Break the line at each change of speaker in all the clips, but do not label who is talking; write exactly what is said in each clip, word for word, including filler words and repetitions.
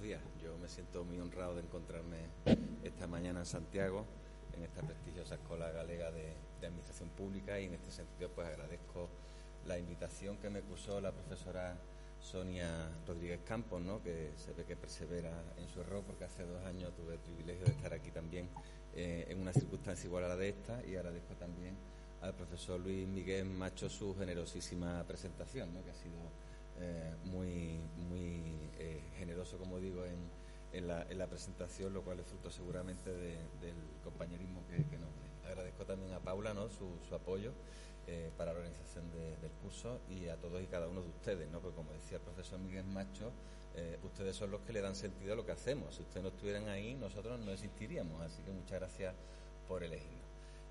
días. Yo me siento muy honrado de encontrarme esta mañana en Santiago, en esta prestigiosa Escuela Galega de, de Administración Pública, y en este sentido pues agradezco la invitación que me cursó la profesora Sonia Rodríguez Campos, ¿no?, que se ve que persevera en su error, porque hace dos años tuve el privilegio de estar aquí también eh, en una circunstancia igual a la de esta, y agradezco también al profesor Luis Miguel Macho su generosísima presentación, ¿no?, que ha sido eh, muy muy eh, generoso, como digo, en, en, la, en la presentación, lo cual es fruto seguramente de, del compañerismo que, que nos une. Agradezco también a Paula, ¿no?, su, su apoyo eh, para la organización de, del curso, y a todos y cada uno de ustedes, ¿no?, porque como decía el profesor Miguel Macho, eh, ustedes son los que le dan sentido a lo que hacemos. Si ustedes no estuvieran ahí, nosotros no existiríamos, así que muchas gracias por elegirnos.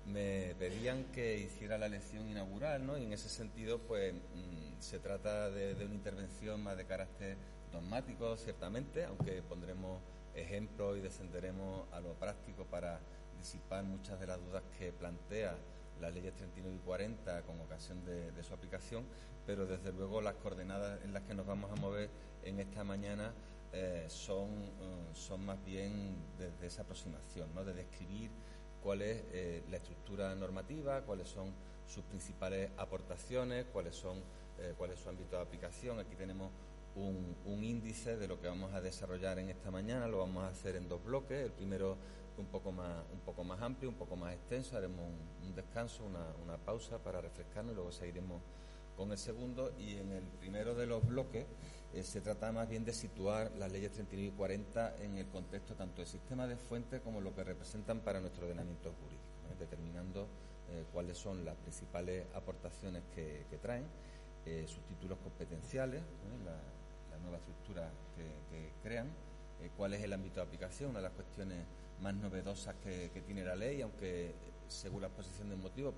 Me pedían que hiciera la lección inaugural, ¿no?, y en ese sentido pues mmm, se trata de, de una intervención más de carácter dogmático, ciertamente, aunque pondremos ejemplos y descenderemos a lo práctico para disipar muchas de las dudas que plantea las leyes treinta y nueve y cuarenta con ocasión de, de su aplicación, pero desde luego las coordenadas en las que nos vamos a mover en esta mañana eh, son, eh, son más bien desde esa aproximación, ¿no?, de describir cuál es eh, la estructura normativa, cuáles son sus principales aportaciones, cuáles son eh, cuál es su ámbito de aplicación. Aquí tenemos un, un índice de lo que vamos a desarrollar en esta mañana. Lo vamos a hacer en dos bloques. El primero un poco más un poco más amplio, un poco más extenso. Haremos un, un descanso, una, una pausa para refrescarnos, y luego seguiremos con el segundo. Y en el primero de los bloques eh, se trata más bien de situar las leyes treinta y nueve y cuarenta en el contexto tanto del sistema de fuentes como lo que representan para nuestro ordenamiento jurídico, ¿eh? determinando eh, cuáles son las principales aportaciones que, que traen, eh, sus títulos competenciales, ¿eh? la, la nueva estructura que, que crean, eh, cuál es el ámbito de aplicación, una de las cuestiones más novedosas que, que tiene la ley, aunque según la exposición de motivos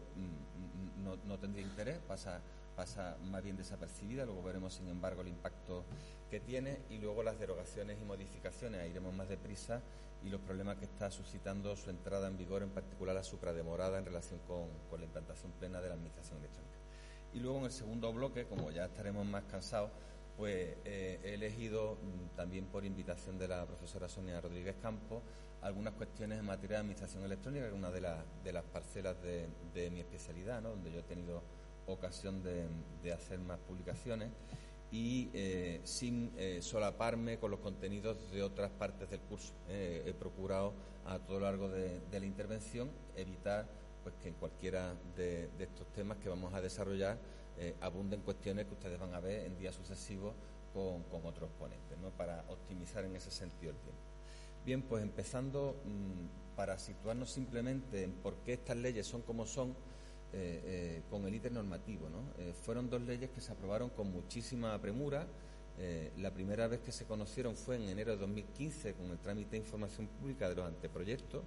no, no tendría interés, pasa pasa más bien desapercibida. Luego veremos, sin embargo, el impacto que tiene, y luego las derogaciones y modificaciones. Iremos más deprisa, y los problemas que está suscitando su entrada en vigor, en particular la suprademorada en relación con, con la implantación plena de la administración electrónica. Y luego, en el segundo bloque, como ya estaremos más cansados, pues eh, he elegido, también por invitación de la profesora Sonia Rodríguez Campos, algunas cuestiones en materia de administración electrónica, que es una de, la, de las parcelas de, de mi especialidad, ¿no?, donde yo he tenido ocasión de, de hacer más publicaciones, y eh, sin eh, solaparme con los contenidos de otras partes del curso. Eh, he procurado a todo lo largo de, de la intervención evitar pues que en cualquiera de, de estos temas que vamos a desarrollar eh, abunden cuestiones que ustedes van a ver en días sucesivos con, con otros ponentes, ¿no?, para optimizar en ese sentido el tiempo. Bien, pues empezando mmm, para situarnos simplemente en por qué estas leyes son como son, Eh, eh, con el ítem normativo, ¿no? Eh, fueron dos leyes que se aprobaron con muchísima premura. Eh, la primera vez que se conocieron fue en enero de dos mil quince con el trámite de información pública de los anteproyectos,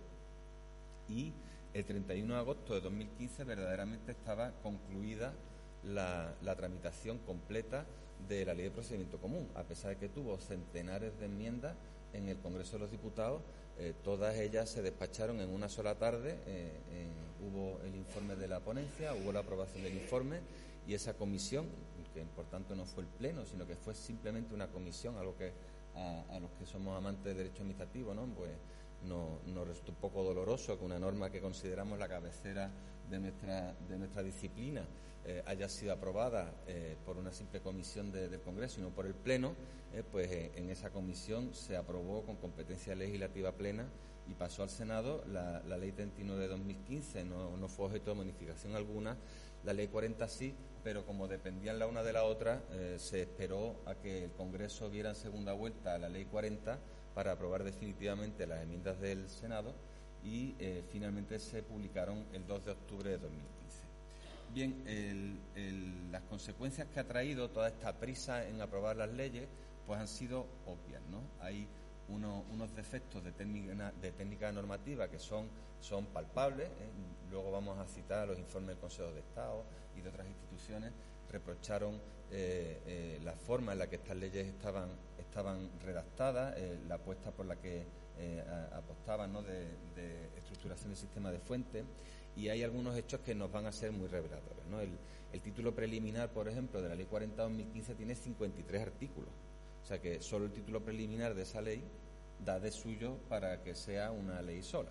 y el treinta y uno de agosto de dos mil quince verdaderamente estaba concluida la, la tramitación completa de la Ley de Procedimiento Común, a pesar de que tuvo centenares de enmiendas en el Congreso de los Diputados. Eh, todas ellas se despacharon en una sola tarde. Eh, eh, hubo el informe de la ponencia, hubo la aprobación del informe, y esa comisión, que por tanto no fue el pleno, sino que fue simplemente una comisión, algo que a, a los que somos amantes del derecho administrativo, ¿no?, pues nos no resulta un poco doloroso que una norma que consideramos la cabecera de nuestra de nuestra disciplina eh, haya sido aprobada eh, por una simple comisión de, del Congreso y no por el Pleno. Eh, pues eh, en esa comisión se aprobó con competencia legislativa plena y pasó al Senado. La, la Ley treinta y nueve de dos mil quince no, no fue objeto de modificación alguna, la Ley cuarenta sí, pero como dependían la una de la otra, eh, se esperó a que el Congreso viera en segunda vuelta la Ley cuarenta para aprobar definitivamente las enmiendas del Senado, y eh, finalmente se publicaron el dos de octubre de dos mil quince. Bien, el, el, las consecuencias que ha traído toda esta prisa en aprobar las leyes pues han sido obvias, ¿no? Hay uno, unos defectos de técnica, de técnica normativa que son, son palpables, ¿eh? Luego vamos a citar los informes del Consejo de Estado y de otras instituciones. Reprocharon eh, eh, la forma en la que estas leyes estaban, estaban redactadas, eh, la apuesta por la que eh, apostaban, ¿no?, de, de estructuración del sistema de fuentes, y hay algunos hechos que nos van a ser muy reveladores, ¿no? El, el título preliminar, por ejemplo, de la Ley cuarenta de dos mil quince tiene cincuenta y tres artículos. O sea que solo el título preliminar de esa ley da de suyo para que sea una ley sola.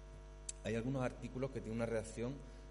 Hay algunos artículos que tienen una redacción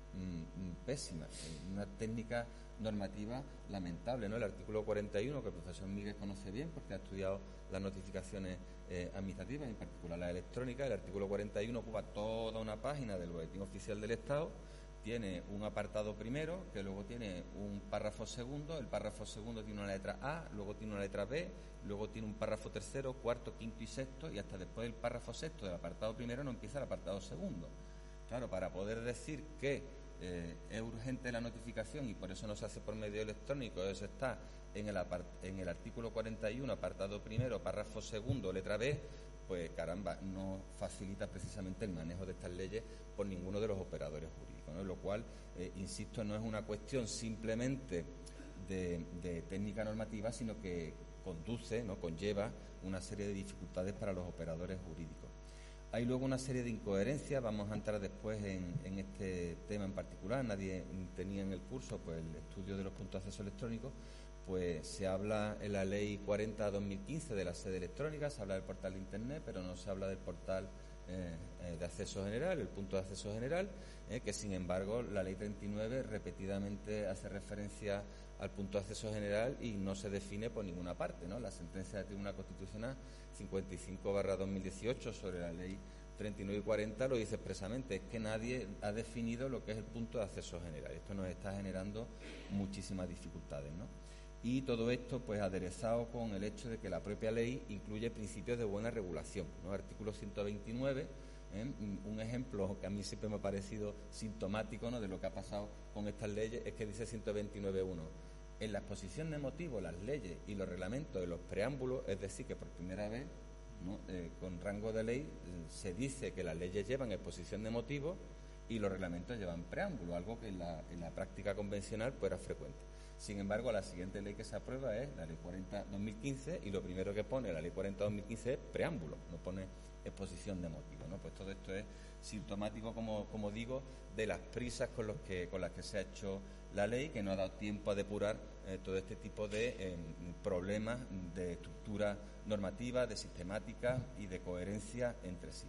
mmm, pésima, una técnica normativa lamentable, ¿no? El artículo cuarenta y uno, que el profesor Miguel conoce bien porque ha estudiado las notificaciones eh, administrativas, en particular las electrónicas. El artículo cuarenta y uno ocupa toda una página del Boletín Oficial del Estado, tiene un apartado primero, que luego tiene un párrafo segundo, el párrafo segundo tiene una letra A, luego tiene una letra B, luego tiene un párrafo tercero, cuarto, quinto y sexto, y hasta después del párrafo sexto del apartado primero no empieza el apartado segundo. Claro, para poder decir que eh, es urgente la notificación y por eso no se hace por medio electrónico, eso está en el, apart en el artículo cuarenta y uno, apartado primero, párrafo segundo, letra B, pues caramba, no facilita precisamente el manejo de estas leyes por ninguno de los operadores jurídicos, ¿no? Lo cual, eh, insisto, no es una cuestión simplemente de, de técnica normativa, sino que conduce, ¿no? conlleva una serie de dificultades para los operadores jurídicos. Hay luego una serie de incoherencias, vamos a entrar después en, en este tema en particular. Nadie tenía en el curso pues el estudio de los puntos de acceso electrónicos. Pues se habla en la ley cuarenta barra dos mil quince de la sede electrónica, se habla del portal de Internet, pero no se habla del portal eh, eh, de acceso general, el punto de acceso general, eh, que sin embargo la ley treinta y nueve repetidamente hace referencia al punto de acceso general y no se define por ninguna parte, ¿no? La sentencia del Tribunal Constitucional cincuenta y cinco barra dos mil dieciocho sobre la ley treinta y nueve y cuarenta lo dice expresamente, es que nadie ha definido lo que es el punto de acceso general. Esto nos está generando muchísimas dificultades, ¿no? Y todo esto pues aderezado con el hecho de que la propia ley incluye principios de buena regulación, ¿no? Artículo ciento veintinueve, ¿eh? Un ejemplo que a mí siempre me ha parecido sintomático, ¿no?, de lo que ha pasado con estas leyes, es que dice ciento veintinueve punto uno, en la exposición de motivos, las leyes y los reglamentos de los preámbulos, es decir, que por primera vez, ¿no?, eh, con rango de ley, eh, se dice que las leyes llevan exposición de motivos y los reglamentos llevan preámbulo, algo que en la, en la práctica convencional pues era frecuente. Sin embargo, la siguiente ley que se aprueba es la Ley cuarenta barra dos mil quince y lo primero que pone la Ley cuarenta barra dos mil quince es preámbulo, no pone exposición de motivos, ¿no? Pues todo esto es sintomático, como, como digo, de las prisas con, los que, con las que se ha hecho la ley, que no ha dado tiempo a depurar eh, todo este tipo de eh, problemas de estructura normativa, de sistemática y de coherencia entre sí.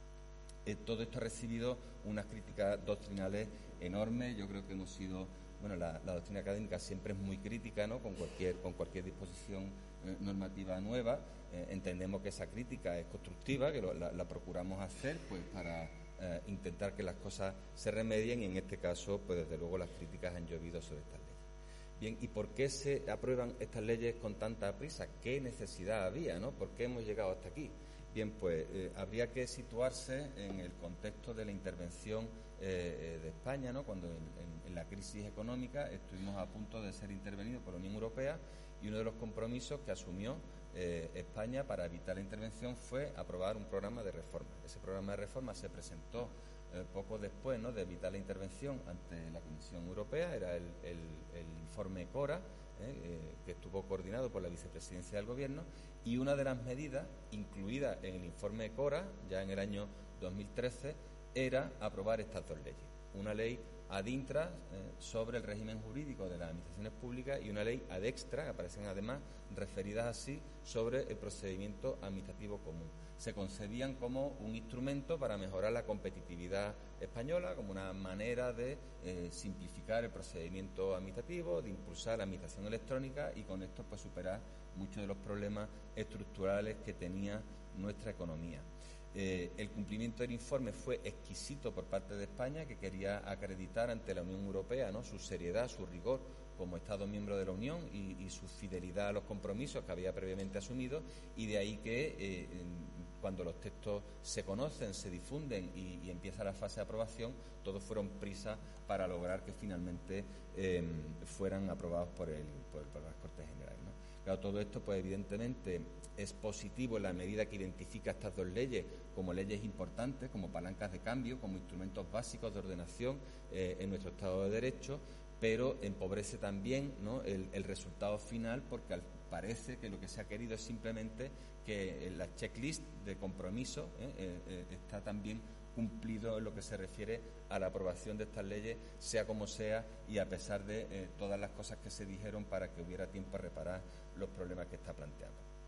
Eh, todo esto ha recibido unas críticas doctrinales enormes. Yo creo que hemos sido... Bueno, la, la doctrina académica siempre es muy crítica, ¿no?, con cualquier, con cualquier disposición eh, normativa nueva. Eh, entendemos que esa crítica es constructiva, que lo, la, la procuramos hacer pues para eh, intentar que las cosas se remedien, y en este caso, pues desde luego las críticas han llovido sobre estas leyes. Bien, ¿y por qué se aprueban estas leyes con tanta prisa? ¿Qué necesidad había, ¿no? ¿Por qué hemos llegado hasta aquí? Bien, pues eh, habría que situarse en el contexto de la intervención eh, de España, ¿no?, cuando en, en, en la crisis económica estuvimos a punto de ser intervenidos por la Unión Europea, y uno de los compromisos que asumió eh, España para evitar la intervención fue aprobar un programa de reforma. Ese programa de reforma se presentó eh, poco después, ¿no?, de evitar la intervención ante la Comisión Europea, era el, el, el informe CORA, eh, eh, que estuvo coordinado por la Vicepresidencia del Gobierno, y una de las medidas incluidas en el informe CORA, ya en el año dos mil trece, era aprobar estas dos leyes. Una ley ad intra eh, sobre el régimen jurídico de las administraciones públicas y una ley ad extra, que aparecen además referidas así, sobre el procedimiento administrativo común. Se concebían como un instrumento para mejorar la competitividad española, como una manera de eh, simplificar el procedimiento administrativo, de impulsar la administración electrónica y con esto pues superar muchos de los problemas estructurales que tenía nuestra economía. Eh, el cumplimiento del informe fue exquisito por parte de España, que quería acreditar ante la Unión Europea, ¿no?, su seriedad, su rigor como Estado miembro de la Unión y, y su fidelidad a los compromisos que había previamente asumido, y de ahí que eh, cuando los textos se conocen, se difunden y, y empieza la fase de aprobación, todos fueron prisas para lograr que finalmente eh, fueran aprobados por, el, por, por las Cortes Generales, ¿no? Claro, todo esto, pues evidentemente es positivo en la medida que identifica estas dos leyes como leyes importantes, como palancas de cambio, como instrumentos básicos de ordenación eh, en nuestro Estado de Derecho, pero empobrece también, ¿no?, el, el resultado final, porque al, parece que lo que se ha querido es simplemente que la checklist de compromiso eh, eh, está también cumplido en lo que se refiere a la aprobación de estas leyes, sea como sea, y a pesar de eh, todas las cosas que se dijeron para que hubiera tiempo a reparar los problemas que está planteando.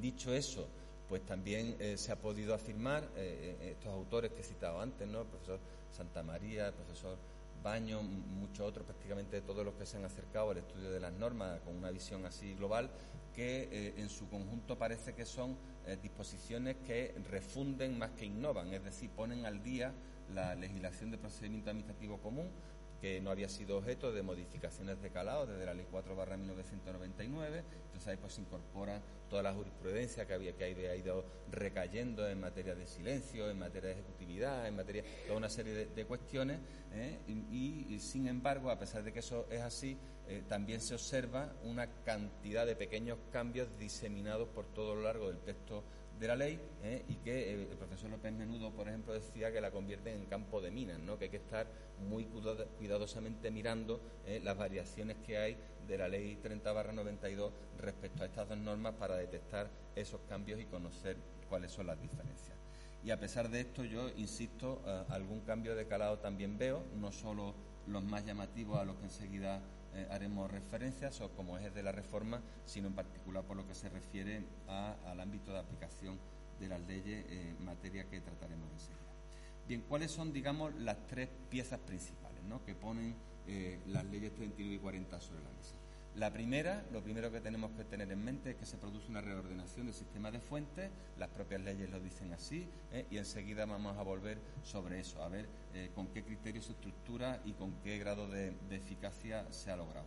Dicho eso, pues también eh, se ha podido afirmar, eh, estos autores que he citado antes, ¿no? El profesor Santamaría, el profesor Baño, muchos otros, prácticamente todos los que se han acercado al estudio de las normas con una visión así global, que eh, en su conjunto parece que son eh, disposiciones que refunden más que innovan, es decir, ponen al día la legislación de procedimiento administrativo común, que no había sido objeto de modificaciones de calado desde la Ley cuatro barra mil novecientos noventa y nueve. Entonces ahí pues se incorpora toda la jurisprudencia que había que ha ido recayendo en materia de silencio, en materia de ejecutividad, en materia toda una serie de, de cuestiones, ¿eh? y, y sin embargo, a pesar de que eso es así, eh, también se observa una cantidad de pequeños cambios diseminados por todo lo largo del texto de la ley, ¿eh? y que eh, el profesor López Menudo, por ejemplo, decía que la convierten en campo de minas, ¿no? Que hay que estar muy cuidadosamente mirando eh, las variaciones que hay de la ley treinta barra noventa y dos respecto a estas dos normas para detectar esos cambios y conocer cuáles son las diferencias. Y a pesar de esto, yo insisto, eh, algún cambio de calado también veo, no solo los más llamativos a los que enseguida Eh, haremos referencias, o como ejes de la reforma, sino en particular por lo que se refiere a, al ámbito de aplicación de las leyes, eh, materia que trataremos enseguida. Bien, ¿cuáles son, digamos, las tres piezas principales, ¿no?, que ponen eh, las leyes treinta y nueve y cuarenta sobre la mesa? La primera, lo primero que tenemos que tener en mente es que se produce una reordenación del sistema de fuentes, las propias leyes lo dicen así, ¿eh? y enseguida vamos a volver sobre eso, a ver eh, con qué criterio se estructura y con qué grado de, de eficacia se ha logrado.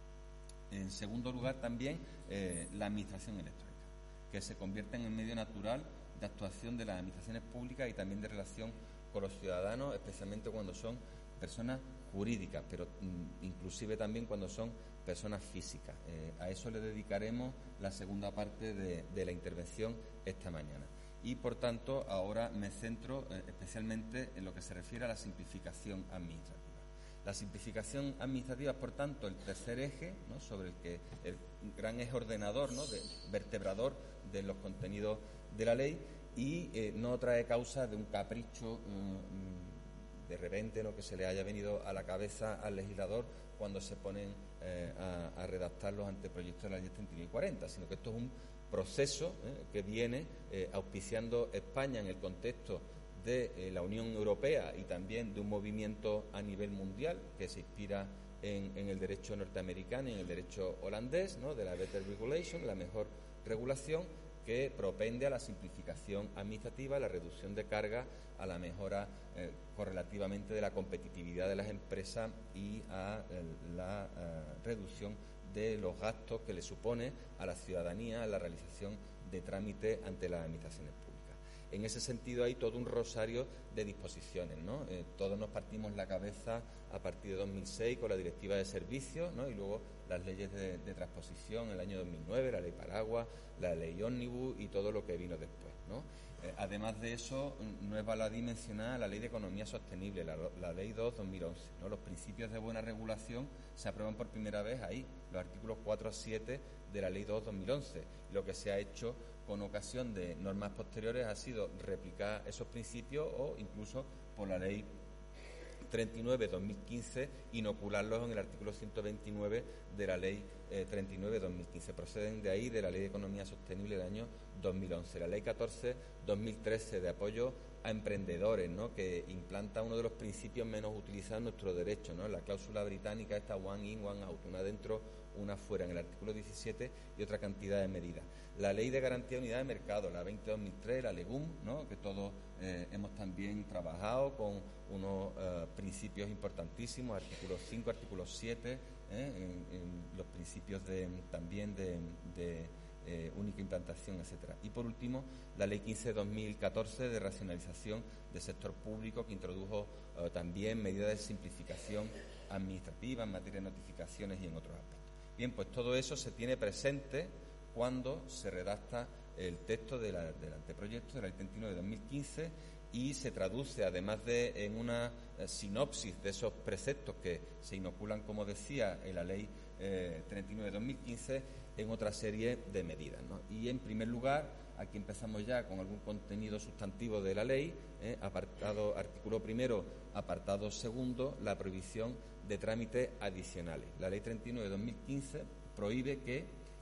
En segundo lugar, también eh, la administración electrónica, que se convierte en el medio natural de actuación de las administraciones públicas y también de relación con los ciudadanos, especialmente cuando son personas jurídicas, pero mm, inclusive también cuando son personas físicas. Eh, a eso le dedicaremos la segunda parte de, de la intervención esta mañana. Y, por tanto, ahora me centro eh, especialmente en lo que se refiere a la simplificación administrativa. La simplificación administrativa, por tanto, el tercer eje, ¿no?, sobre el que el gran eje ordenador, ¿no?, de, vertebrador de los contenidos de la ley, y eh, no trae causa de un capricho eh, de repente, ¿no?, que se le haya venido a la cabeza al legislador cuando se ponen eh, a, a redactar los anteproyectos de la ley treinta y nueve y cuarenta, sino que esto es un proceso eh, que viene eh, auspiciando España en el contexto de eh, la Unión Europea y también de un movimiento a nivel mundial que se inspira en, en el derecho norteamericano y en el derecho holandés, ¿no?, de la Better Regulation, la mejor regulación, que propende a la simplificación administrativa, a la reducción de carga, a la mejora eh, correlativamente de la competitividad de las empresas y a eh, la eh, reducción de los gastos que le supone a la ciudadanía la realización de trámites ante las administraciones públicas. En ese sentido hay todo un rosario de disposiciones, ¿no? Eh, todos nos partimos la cabeza a partir de dos mil seis con la Directiva de Servicios, ¿no?, y luego las leyes de, de transposición en el año dos mil nueve, la Ley Paraguas, la Ley Ómnibus y todo lo que vino después, ¿no? Eh, además de eso, no es baladí mencionar la Ley de Economía Sostenible, la, la Ley dos dos mil once, ¿no? Los principios de buena regulación se aprueban por primera vez ahí, los artículos cuatro a siete de la Ley dos dos mil once. Lo que se ha hecho con ocasión de normas posteriores ha sido replicar esos principios o incluso por la Ley treinta y nueve dos mil quince inocularlos en el artículo ciento veintinueve de la Ley eh, treinta y nueve dos mil quince. Proceden de ahí, de la Ley de Economía Sostenible del año dos mil once. La Ley catorce dos mil trece de apoyo a emprendedores, ¿no?, que implanta uno de los principios menos utilizados en nuestro derecho, ¿no?, la cláusula británica, esta one in, one out, una dentro, una fuera, en el artículo diecisiete, y otra cantidad de medidas. La Ley de Garantía de Unidad de Mercado, la veinte dos mil tres, la LEGUM, ¿no?, que todos eh, hemos también trabajado con unos eh, principios importantísimos, artículo cinco, artículo siete, eh, en, en los principios de, también de, de eh, única implantación, etcétera. Y por último, la Ley quince dos mil catorce de racionalización del sector público, que introdujo eh, también medidas de simplificación administrativa en materia de notificaciones y en otros aspectos. Bien, pues todo eso se tiene presente cuando se redacta el texto de la, del anteproyecto de la Ley treinta y nueve dos mil quince y se traduce, además de en una eh, sinopsis de esos preceptos que se inoculan, como decía, en la Ley eh, treinta y nueve dos mil quince, en otra serie de medidas, ¿no? Y, en primer lugar, aquí empezamos ya con algún contenido sustantivo de la ley, eh, apartado, artículo primero, apartado segundo, la prohibición de trámites adicionales. La Ley treinta y nueve dos mil quince prohíbe que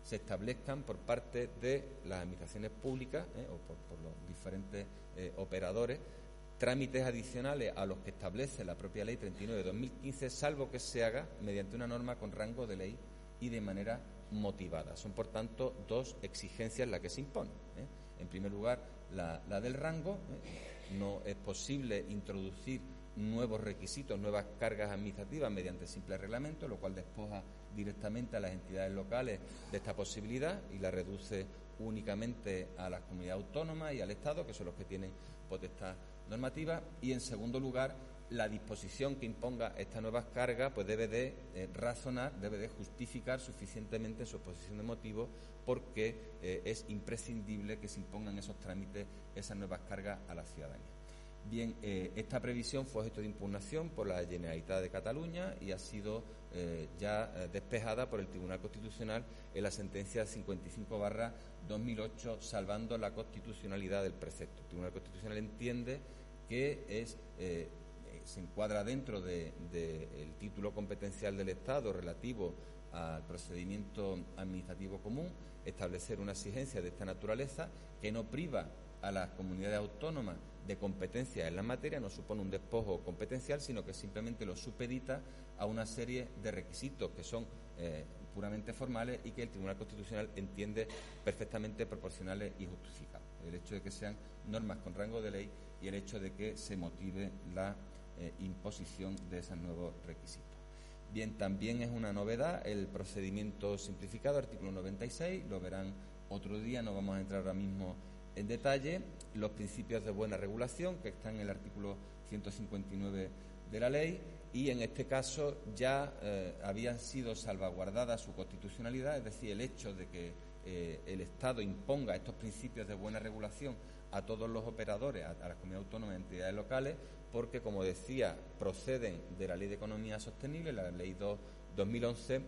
se establezcan por parte de las administraciones públicas eh, o por, por los diferentes eh, operadores trámites adicionales a los que establece la propia Ley treinta y nueve de dos mil quince, salvo que se haga mediante una norma con rango de ley y de manera motivada. Son, por tanto, dos exigencias las que se imponen. ¿eh? En primer lugar, la, la del rango. ¿eh? No es posible introducir nuevos requisitos, nuevas cargas administrativas mediante simple reglamento, lo cual despoja directamente a las entidades locales de esta posibilidad y la reduce únicamente a las comunidades autónomas y al Estado, que son los que tienen potestad normativa. Y, en segundo lugar, la disposición que imponga estas nuevas cargas pues debe de eh, razonar, debe de justificar suficientemente en su exposición de motivos porque eh, es imprescindible que se impongan esos trámites, esas nuevas cargas a la ciudadanía. Bien, eh, esta previsión fue objeto de impugnación por la Generalitat de Cataluña y ha sido eh, ya eh, despejada por el Tribunal Constitucional en la sentencia cincuenta y cinco barra dos mil ocho, salvando la constitucionalidad del precepto. El Tribunal Constitucional entiende que es eh, se encuadra dentro del de, de título competencial del Estado relativo al procedimiento administrativo común establecer una exigencia de esta naturaleza que no priva a las comunidades autónomas de competencias en la materia, no supone un despojo competencial, sino que simplemente lo supedita a una serie de requisitos que son eh, puramente formales y que el Tribunal Constitucional entiende perfectamente proporcionales y justificables. El hecho de que sean normas con rango de ley y el hecho de que se motive la eh, imposición de esos nuevos requisitos. Bien, también es una novedad el procedimiento simplificado, artículo noventa y seis, lo verán otro día, no vamos a entrar ahora mismo en detalle. Los principios de buena regulación, que están en el artículo ciento cincuenta y nueve de la ley, y en este caso ya eh, habían sido salvaguardadas su constitucionalidad, es decir, el hecho de que eh, el Estado imponga estos principios de buena regulación a todos los operadores, a, a las comunidades autónomas y entidades locales, porque, como decía, proceden de la Ley de Economía Sostenible, la Ley dos de dos mil once,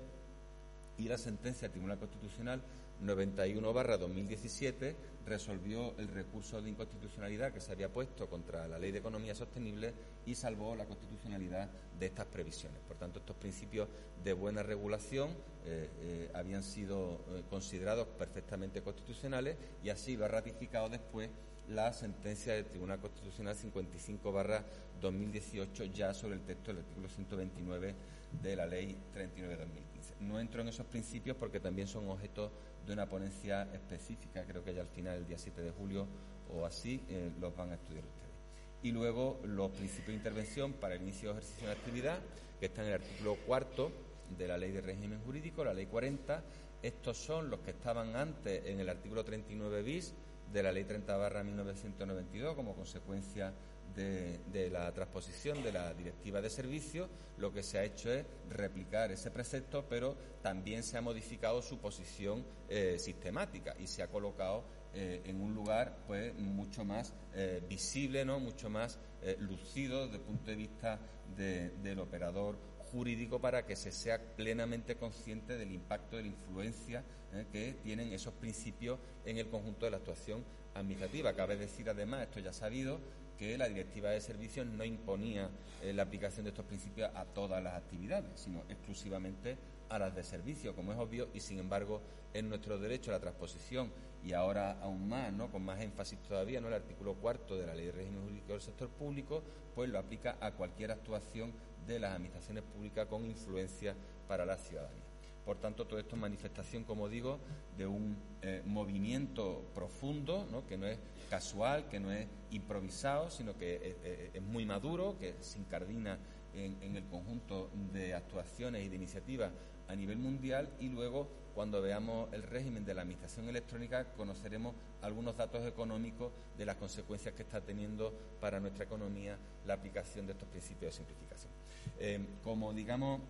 y la sentencia del Tribunal Constitucional noventa y uno barra dos mil diecisiete resolvió el recurso de inconstitucionalidad que se había puesto contra la Ley de Economía Sostenible y salvó la constitucionalidad de estas previsiones. Por tanto, estos principios de buena regulación eh, eh, habían sido eh, considerados perfectamente constitucionales y así lo ha ratificado después la sentencia del Tribunal Constitucional cincuenta y cinco barra dos mil dieciocho ya sobre el texto del artículo ciento veintinueve de la Ley treinta y nueve de dos mil quince. No entro en esos principios porque también son objeto de una ponencia específica, creo que ya al final, el día siete de julio o así, eh, los van a estudiar ustedes. Y luego los principios de intervención para el inicio de ejercicio de actividad, que están en el artículo cuarto de la Ley de Régimen Jurídico, la Ley cuarenta. Estos son los que estaban antes en el artículo treinta y nueve bis de la Ley treinta barra mil novecientos noventa y dos como consecuencia de, de la transposición de la Directiva de Servicios. Lo que se ha hecho es replicar ese precepto, pero también se ha modificado su posición eh, sistemática y se ha colocado eh, en un lugar pues mucho más eh, visible, ¿no? Mucho más eh, lucido desde el punto de vista de, del operador jurídico, para que se sea plenamente consciente del impacto, de la influencia eh, que tienen esos principios en el conjunto de la actuación administrativa. Cabe decir, además, esto ya sabido, que la Directiva de Servicios no imponía eh, la aplicación de estos principios a todas las actividades, sino exclusivamente a las de servicio, como es obvio, y sin embargo, en nuestro derecho a la transposición, y ahora aún más, ¿no?, con más énfasis todavía, ¿no?, el artículo cuarto de la Ley de Régimen Jurídico del Sector Público, pues lo aplica a cualquier actuación de las administraciones públicas con influencia para la ciudadanía. Por tanto, todo esto es manifestación, como digo, de un eh, movimiento profundo, ¿no?, que no es casual, que no es improvisado, sino que es, es, es muy maduro, que se incardina en, en el conjunto de actuaciones y de iniciativas a nivel mundial. Y luego, cuando veamos el régimen de la administración electrónica, conoceremos algunos datos económicos de las consecuencias que está teniendo para nuestra economía la aplicación de estos principios de simplificación. Eh, como, digamos,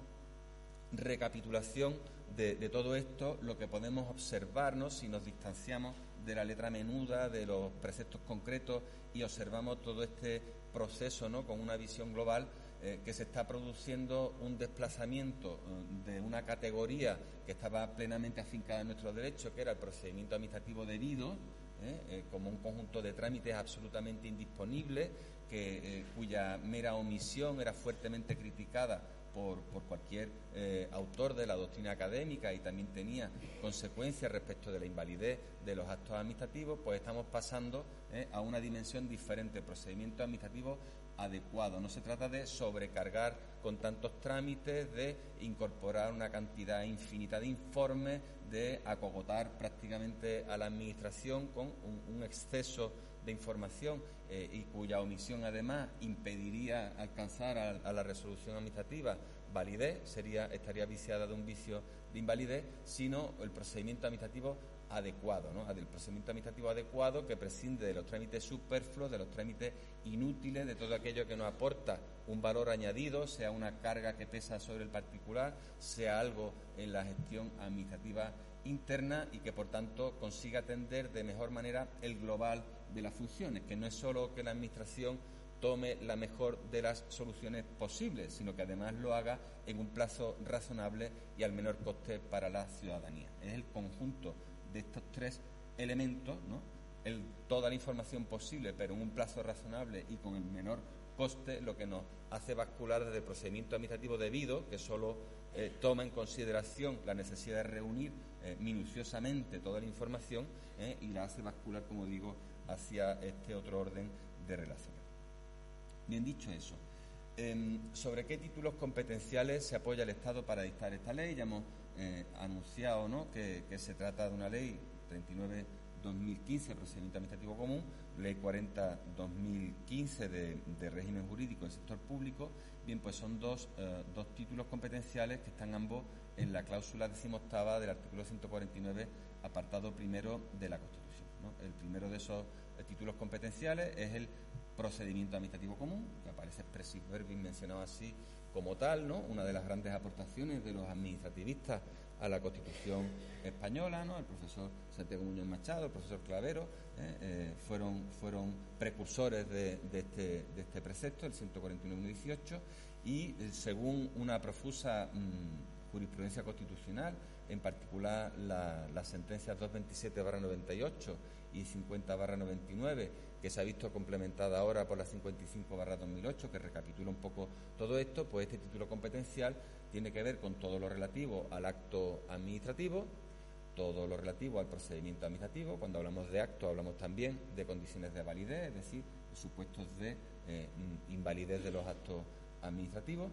recapitulación de, de todo esto, lo que podemos observarnos si nos distanciamos de la letra menuda, de los preceptos concretos, y observamos todo este proceso, ¿no?, con una visión global, eh, que se está produciendo un desplazamiento eh, de una categoría que estaba plenamente afincada en nuestro derecho, que era el procedimiento administrativo debido, eh, eh, como un conjunto de trámites absolutamente indisponibles, que, eh, cuya mera omisión era fuertemente criticada por, por cualquier eh, autor de la doctrina académica y también tenía consecuencias respecto de la invalidez de los actos administrativos, pues estamos pasando eh, a una dimensión diferente, procedimiento administrativo adecuado. No se trata de sobrecargar con tantos trámites, de incorporar una cantidad infinita de informes, de acogotar prácticamente a la Administración con un, un exceso de información eh, y cuya omisión además impediría alcanzar a, a la resolución administrativa validez, sería, estaría viciada de un vicio de invalidez, sino el procedimiento administrativo adecuado, ¿no? El procedimiento administrativo adecuado que prescinde de los trámites superfluos, de los trámites inútiles, de todo aquello que no aporta un valor añadido, sea una carga que pesa sobre el particular, sea algo en la gestión administrativa interna y que por tanto consiga atender de mejor manera el global de las funciones, que no es solo que la Administración tome la mejor de las soluciones posibles, sino que además lo haga en un plazo razonable y al menor coste para la ciudadanía. Es el conjunto de estos tres elementos, ¿no? El, toda la información posible, pero en un plazo razonable y con el menor coste, lo que nos hace bascular desde el procedimiento administrativo debido, que solo eh, toma en consideración la necesidad de reunir eh, minuciosamente toda la información eh, y la hace bascular, como digo, hacia este otro orden de relaciones. Bien, dicho eso, eh, ¿sobre qué títulos competenciales se apoya el Estado para dictar esta ley? Ya hemos eh, anunciado, ¿no?, que, que se trata de una ley treinta y nueve dos mil quince, procedimiento administrativo común, ley cuarenta dos mil quince de, de régimen jurídico del sector público. Bien, pues son dos, eh, dos títulos competenciales que están ambos en la cláusula decimoctava del artículo ciento cuarenta y nueve, apartado primero de la Constitución, ¿no? El primero de esos eh, títulos competenciales es el procedimiento administrativo común, que aparece expressis verbis mencionado así como tal, ¿no? Una de las grandes aportaciones de los administrativistas a la Constitución española, ¿no? El profesor Santiago Muñoz Machado, el profesor Clavero, eh, eh, fueron, fueron precursores de, de, este, de este precepto, el ciento cuarenta y nueve punto dieciocho, y eh, según una profusa mmm, jurisprudencia constitucional, en particular la, las sentencias doscientos veintisiete barra noventa y ocho y cincuenta barra noventa y nueve, que se ha visto complementada ahora por la cincuenta y cinco barra dos mil ocho, que recapitula un poco todo esto, pues este título competencial tiene que ver con todo lo relativo al acto administrativo, todo lo relativo al procedimiento administrativo. Cuando hablamos de acto hablamos también de condiciones de validez, es decir, de supuestos de eh, invalidez de los actos administrativos,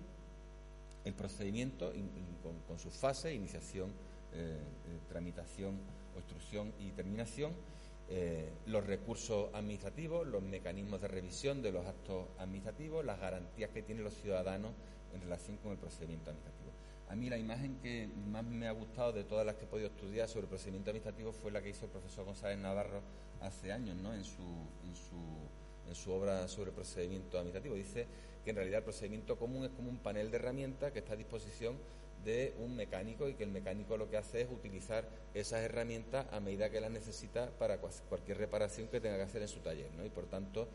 el procedimiento in, in, con, con sus fases, iniciación, eh, eh, tramitación, obstrucción y terminación, eh, los recursos administrativos, los mecanismos de revisión de los actos administrativos, las garantías que tienen los ciudadanos en relación con el procedimiento administrativo. A mí la imagen que más me ha gustado de todas las que he podido estudiar sobre el procedimiento administrativo fue la que hizo el profesor González Navarro hace años, ¿no?, en su, en su, en su obra sobre el procedimiento administrativo. Dice que en realidad el procedimiento común es como un panel de herramientas que está a disposición de un mecánico y que el mecánico lo que hace es utilizar esas herramientas a medida que las necesita para cualquier reparación que tenga que hacer en su taller, ¿no? Y por tanto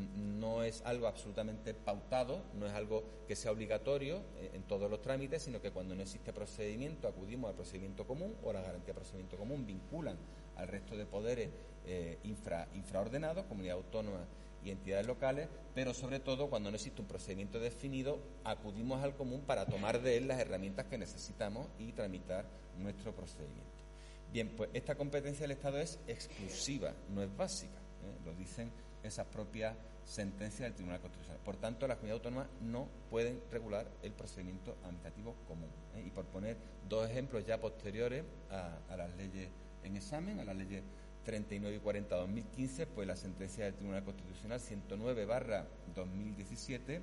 no es algo absolutamente pautado, no es algo que sea obligatorio en todos los trámites, sino que cuando no existe procedimiento acudimos al procedimiento común o la garantía de procedimiento común vinculan al resto de poderes eh, infra, infraordenados, comunidad autónoma y entidades locales, pero sobre todo cuando no existe un procedimiento definido, acudimos al común para tomar de él las herramientas que necesitamos y tramitar nuestro procedimiento. Bien, pues esta competencia del Estado es exclusiva, no es básica, ¿eh? Lo dicen esas propias sentencias del Tribunal Constitucional. Por tanto, las comunidades autónomas no pueden regular el procedimiento administrativo común, ¿eh? Y por poner dos ejemplos ya posteriores a, a las leyes en examen, a las leyes treinta y nueve y cuarenta barra dos mil quince, pues la sentencia del Tribunal Constitucional ciento nueve barra dos mil diecisiete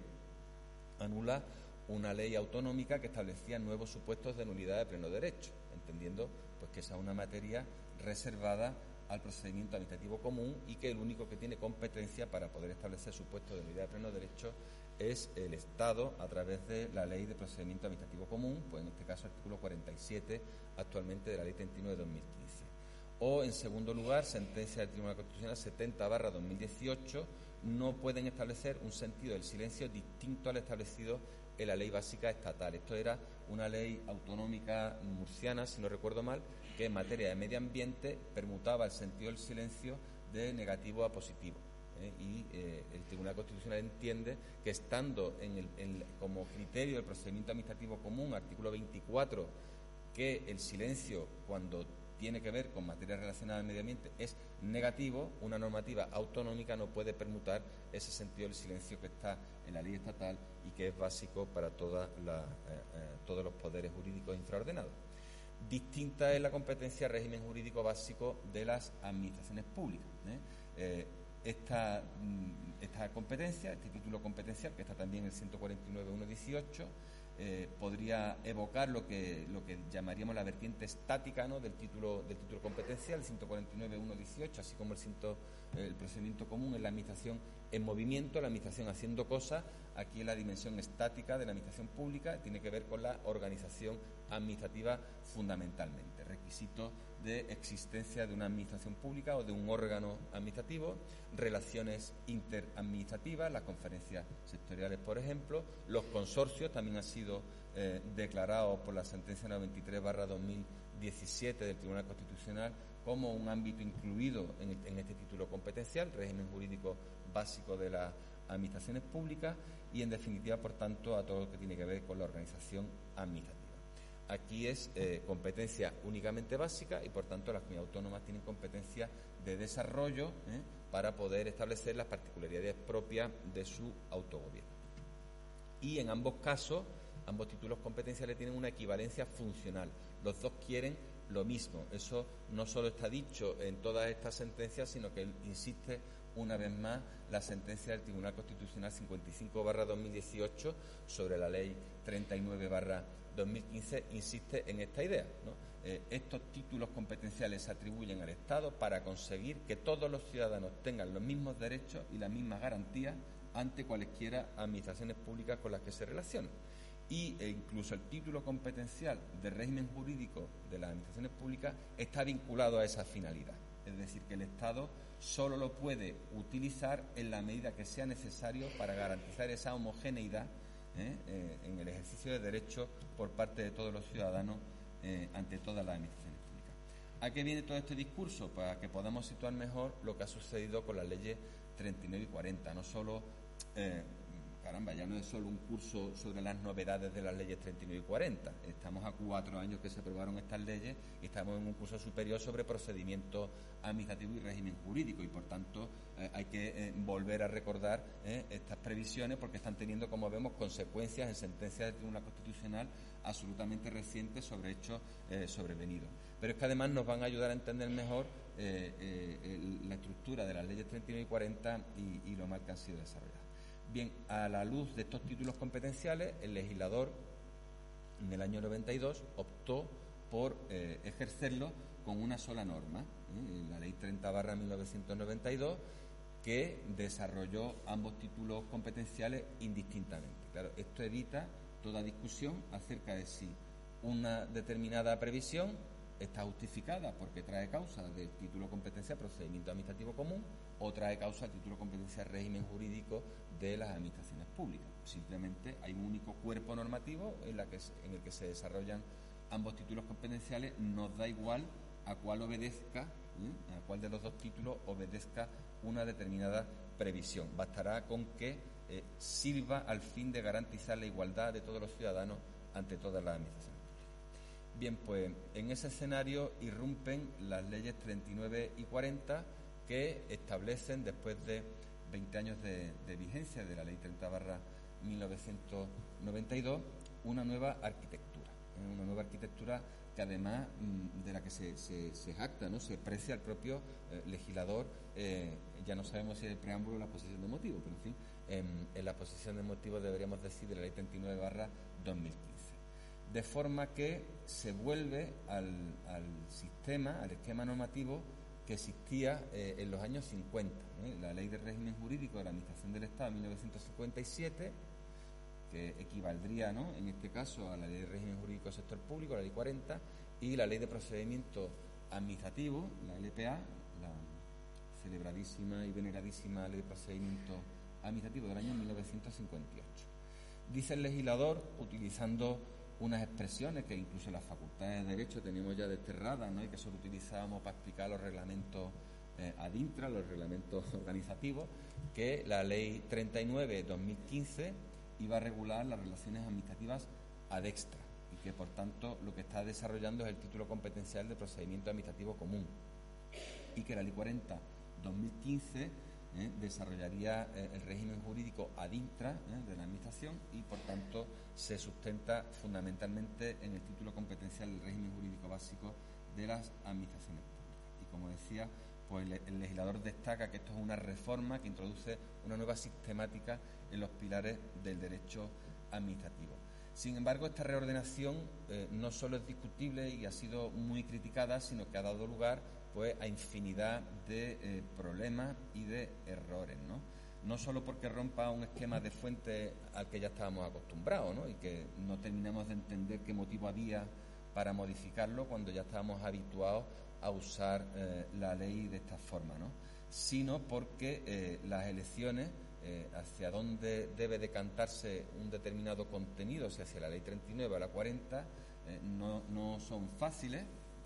anula una ley autonómica que establecía nuevos supuestos de nulidad de pleno derecho, entendiendo pues que esa es una materia reservada al procedimiento administrativo común y que el único que tiene competencia para poder establecer supuestos de nulidad de pleno derecho es el Estado a través de la Ley de Procedimiento Administrativo Común, pues en este caso artículo cuarenta y siete actualmente de la Ley treinta y nueve barra dos mil quince. O, en segundo lugar, sentencia del Tribunal Constitucional setenta barra dos mil dieciocho, no pueden establecer un sentido del silencio distinto al establecido en la ley básica estatal. Esto era una ley autonómica murciana, si no recuerdo mal, que en materia de medio ambiente permutaba el sentido del silencio de negativo a positivo. ¿eh? Y eh, el Tribunal Constitucional entiende que estando en el, en, como criterio del procedimiento administrativo común, artículo veinticuatro, que el silencio cuando tiene que ver con materias relacionadas al medio ambiente es negativo, una normativa autonómica no puede permutar ese sentido del silencio que está en la ley estatal y que es básico para toda la, eh, eh, todos los poderes jurídicos infraordenados. Distinta es la competencia régimen jurídico básico de las administraciones públicas. ¿eh? Eh, esta, esta competencia, este título competencial, que está también en el ciento cuarenta y nueve punto uno punto dieciocho, Eh, podría evocar lo que lo que llamaríamos la vertiente estática, ¿no?, del título del título competencial, el ciento cuarenta y nueve punto uno punto dieciocho, así como el, ciento, eh, el procedimiento común en la administración en movimiento, la administración haciendo cosas. Aquí en la dimensión estática de la administración pública tiene que ver con la organización administrativa fundamentalmente, requisitos de existencia de una administración pública o de un órgano administrativo, relaciones interadministrativas, las conferencias sectoriales, por ejemplo, los consorcios también han sido eh, declarados por la sentencia noventa y tres barra dos mil diecisiete del Tribunal Constitucional como un ámbito incluido en, en este título competencial, régimen jurídico básico de las administraciones públicas y, en definitiva, por tanto, a todo lo que tiene que ver con la organización administrativa. Aquí es eh, competencia únicamente básica y, por tanto, las comunidades autónomas tienen competencia de desarrollo ¿eh? para poder establecer las particularidades propias de su autogobierno. Y en ambos casos, ambos títulos competenciales tienen una equivalencia funcional. Los dos quieren lo mismo. Eso no solo está dicho en todas estas sentencias, sino que insiste una vez más la sentencia del Tribunal Constitucional cincuenta y cinco barra dos mil dieciocho sobre la Ley treinta y nueve barra dos mil quince, insiste en esta idea, ¿no? Eh, estos títulos competenciales se atribuyen al Estado para conseguir que todos los ciudadanos tengan los mismos derechos y las mismas garantías ante cualesquiera administraciones públicas con las que se relacionen. Y e incluso el título competencial de régimen jurídico de las administraciones públicas está vinculado a esa finalidad. Es decir, que el Estado solo lo puede utilizar en la medida que sea necesario para garantizar esa homogeneidad ¿eh? Eh, en el ejercicio de derechos por parte de todos los ciudadanos eh, ante todas las administraciones públicas. ¿A qué viene todo este discurso? Para que podamos situar mejor lo que ha sucedido con las leyes treinta y nueve y cuarenta. No solo... Eh, Caramba, ya no es solo un curso sobre las novedades de las leyes treinta y nueve y cuarenta. Estamos a cuatro años que se aprobaron estas leyes y estamos en un curso superior sobre procedimiento administrativo y régimen jurídico y, por tanto, eh, hay que eh, volver a recordar eh, estas previsiones porque están teniendo, como vemos, consecuencias en sentencias del Tribunal Constitucional absolutamente recientes sobre hechos eh, sobrevenidos. Pero es que además nos van a ayudar a entender mejor eh, eh, el, la estructura de las leyes treinta y nueve y cuarenta y, y lo mal que han sido desarrolladas. Bien, a la luz de estos títulos competenciales, el legislador en el año noventa y dos optó por eh, ejercerlo con una sola norma, ¿eh? la Ley treinta barra mil novecientos noventa y dos, que desarrolló ambos títulos competenciales indistintamente. Claro, esto evita toda discusión acerca de si una determinada previsión está justificada porque trae causa del título competencial procedimiento administrativo común o trae causa del título competencial régimen jurídico de las administraciones públicas. Simplemente hay un único cuerpo normativo en, la que, en el que se desarrollan ambos títulos competenciales. Nos da igual a cuál obedezca, ¿eh? a cuál de los dos títulos obedezca una determinada previsión. Bastará con que eh, sirva al fin de garantizar la igualdad de todos los ciudadanos ante todas las administraciones. Bien, pues en ese escenario irrumpen las leyes treinta y nueve y cuarenta que establecen, después de veinte años de, de vigencia de la Ley treinta barra mil novecientos noventa y dos, una nueva arquitectura. ¿eh? Una nueva arquitectura que además mmm, de la que se, se, se jacta, ¿no? Se precia el propio eh, legislador. Eh, ya no sabemos si es el preámbulo o la exposición de motivos, pero en fin, en, en la exposición de motivos deberíamos decir de la Ley treinta y nueve barra dos mil quince. De forma que se vuelve al, al sistema, al esquema normativo que existía eh, en los años cincuenta. ¿eh? La Ley de Régimen Jurídico de la Administración del Estado de mil novecientos cincuenta y siete, que equivaldría, ¿no?, en este caso a la Ley de Régimen Jurídico del Sector Público, la Ley cuarenta, y la Ley de Procedimiento Administrativo, la L P A, la celebradísima y veneradísima Ley de Procedimiento Administrativo del año mil novecientos cincuenta y ocho. Dice el legislador, utilizando unas expresiones que incluso las facultades de Derecho tenemos ya desterradas, ¿no?, y que solo utilizábamos para explicar los reglamentos eh, ad intra, los reglamentos organizativos, que la Ley treinta y nueve de dos mil quince iba a regular las relaciones administrativas ad extra y que, por tanto, lo que está desarrollando es el título competencial de procedimiento administrativo común, y que la Ley cuarenta de dos mil quince eh, desarrollaría eh, el régimen jurídico ad intra eh, de la Administración y, por tanto, se sustenta fundamentalmente en el título competencial del régimen jurídico básico de las administraciones públicas. Y, como decía, pues el, el legislador destaca que esto es una reforma que introduce una nueva sistemática en los pilares del derecho administrativo. Sin embargo, esta reordenación eh, no solo es discutible y ha sido muy criticada, sino que ha dado lugar pues a infinidad de eh, problemas y de errores, ¿no? No solo porque rompa un esquema de fuente al que ya estábamos acostumbrados, ¿no? Y que no terminamos de entender qué motivo había para modificarlo cuando ya estábamos habituados a usar eh, la ley de esta forma, ¿no? Sino porque eh, las elecciones eh, hacia dónde debe decantarse un determinado contenido, si hacia la Ley treinta y nueve o la cuarenta, eh, no, no son fáciles,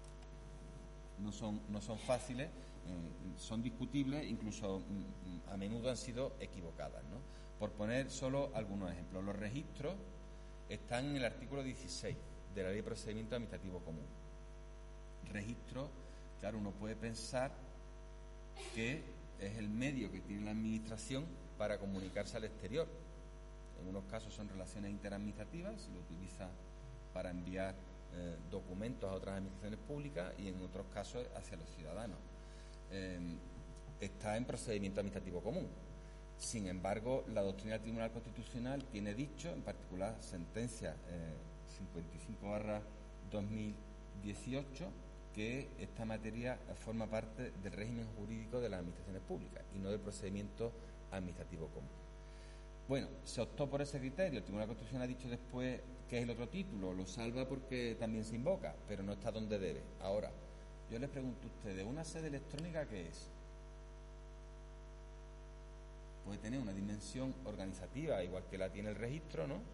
no son, no son fáciles, eh, son discutibles, incluso mm, a menudo han sido equivocadas, ¿no? Por poner solo algunos ejemplos, los registros están en el artículo dieciséis de la Ley de Procedimiento Administrativo Común. Registro, claro, uno puede pensar que es el medio que tiene la Administración para comunicarse al exterior. En unos casos son relaciones interadministrativas, se lo utiliza para enviar eh, documentos a otras administraciones públicas, y en otros casos hacia los ciudadanos. Eh, está en procedimiento administrativo común. Sin embargo, la doctrina del Tribunal Constitucional tiene dicho, en particular sentencia eh, cincuenta y cinco barra dos mil dieciocho, que esta materia forma parte del régimen jurídico de las administraciones públicas y no del procedimiento administrativo común. Bueno, se optó por ese criterio. El Tribunal Constitucional ha dicho después que es el otro título, lo salva porque también se invoca, pero no está donde debe. Ahora, yo les pregunto a ustedes, ¿una sede electrónica qué es? Puede tener una dimensión organizativa, igual que la tiene el registro, ¿no?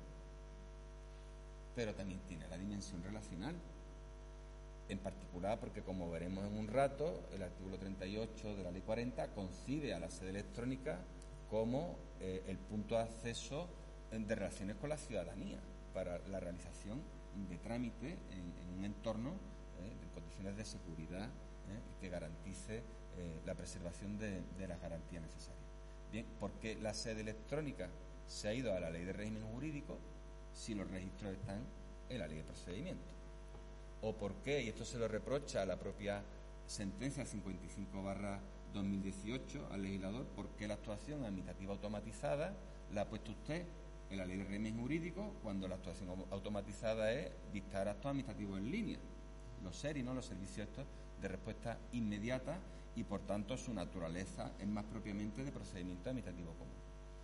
Pero también tiene la dimensión relacional. En particular porque, como veremos en un rato, el artículo treinta y ocho de la Ley cuarenta concibe a la sede electrónica como eh, el punto de acceso de relaciones con la ciudadanía para la realización de trámite en, en un entorno eh, de condiciones de seguridad eh, que garantice eh, la preservación de, de las garantías necesarias. Bien, ¿por qué la sede electrónica se ha ido a la Ley de Régimen Jurídico si los registros están en la Ley de Procedimiento? ¿O por qué, y esto se lo reprocha a la propia sentencia cincuenta y cinco barra dos mil dieciocho al legislador, por qué la actuación administrativa automatizada la ha puesto usted en la Ley de Régimen Jurídico cuando la actuación automatizada es dictar actos administrativos en línea, los S E R I, ¿no?, los servicios estos de respuesta inmediata, y por tanto su naturaleza es más propiamente de procedimiento administrativo común?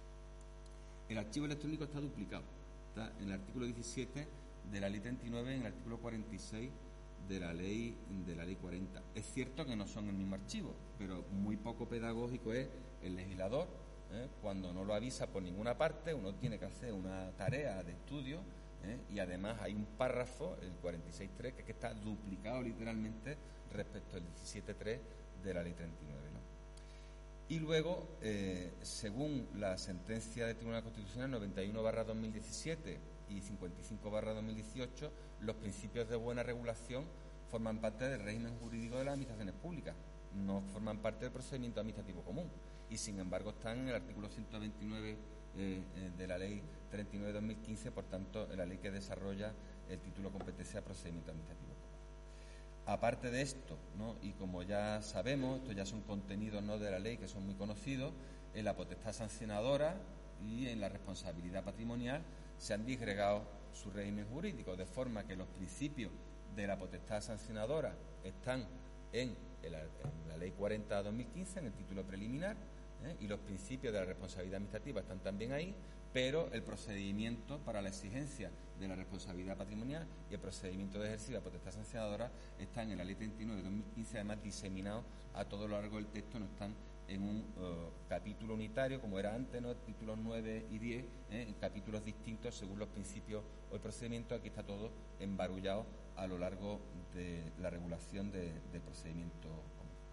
El archivo electrónico está duplicado, está en el artículo diecisiete de la Ley treinta y nueve, en el artículo cuarenta y seis de la ley de la Ley cuarenta. Es cierto que no son el mismo archivo, pero muy poco pedagógico es el legislador, ¿eh? cuando no lo avisa por ninguna parte. Uno tiene que hacer una tarea de estudio, ¿eh? y además hay un párrafo, el cuarenta y seis punto tres, que, es que está duplicado literalmente respecto al diecisiete punto tres de la Ley treinta y nueve, ¿no? Y luego, eh, según la sentencia del Tribunal Constitucional noventa y uno barra dos mil diecisiete y cincuenta y cinco barra dos mil dieciocho, los principios de buena regulación forman parte del régimen jurídico de las administraciones públicas, no forman parte del procedimiento administrativo común, y sin embargo están en el artículo ciento veintinueve eh, de la Ley treinta y nueve de dos mil quince, por tanto, en la ley que desarrolla el título competencia de procedimiento administrativo común. Aparte de esto, ¿no?, y como ya sabemos, estos ya son contenidos, ¿no?, de la ley que son muy conocidos, en la potestad sancionadora y en la responsabilidad patrimonial se han disgregado su régimen jurídico, de forma que los principios de la potestad sancionadora están en, el, en la Ley cuarenta de dos mil quince, en el título preliminar, ¿eh? y los principios de la responsabilidad administrativa están también ahí, pero el procedimiento para la exigencia de la responsabilidad patrimonial y el procedimiento de ejercicio de la potestad sancionadora están en la Ley treinta y nueve de dos mil quince, además diseminados a todo lo largo del texto, no están en un uh, capítulo unitario, como era antes, ¿no?, títulos nueve y diez, ¿eh? en capítulos distintos según los principios o el procedimiento. Aquí está todo embarullado a lo largo de la regulación de, del procedimiento común.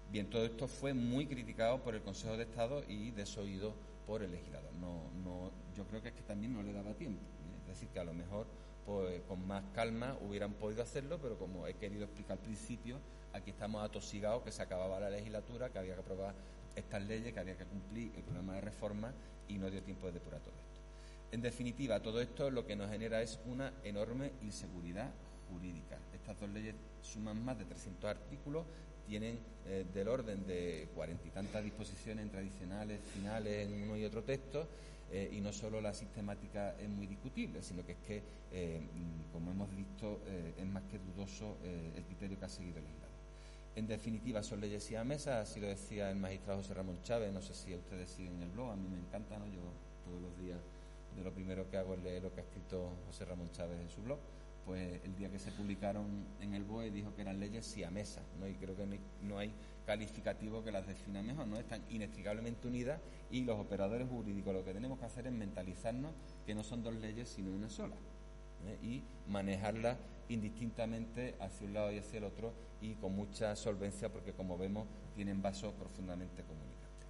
Bien, todo esto fue muy criticado por el Consejo de Estado y desoído por el legislador. No, no, yo creo que es que también no le daba tiempo. ¿eh? Es decir, que a lo mejor pues, con más calma hubieran podido hacerlo, pero como he querido explicar al principio, aquí estamos atosigados, que se acababa la legislatura, que había que aprobar estas leyes, que había que cumplir el programa de reforma y no dio tiempo de depurar todo esto. En definitiva, todo esto lo que nos genera es una enorme inseguridad jurídica. Estas dos leyes suman más de trescientos artículos, tienen eh, del orden de cuarenta y tantas disposiciones tradicionales, finales en uno y otro texto, eh, y no solo la sistemática es muy discutible, sino que es que, eh, como hemos visto, eh, es más que dudoso eh, el criterio que ha seguido el legislador. En definitiva, son leyes siamesas, así lo decía el magistrado José Ramón Chávez, no sé si ustedes siguen el blog, a mí me encanta, ¿no? Yo todos los días de lo primero que hago es leer lo que ha escrito José Ramón Chávez en su blog. Pues el día que se publicaron en el B O E dijo que eran leyes siamesas, ¿no? Y creo que no hay calificativo que las defina mejor, ¿no? Están inextricablemente unidas y los operadores jurídicos lo que tenemos que hacer es mentalizarnos que no son dos leyes sino una sola, ¿eh? Y manejarlas indistintamente hacia un lado y hacia el otro y con mucha solvencia porque, como vemos, tienen vasos profundamente comunicantes.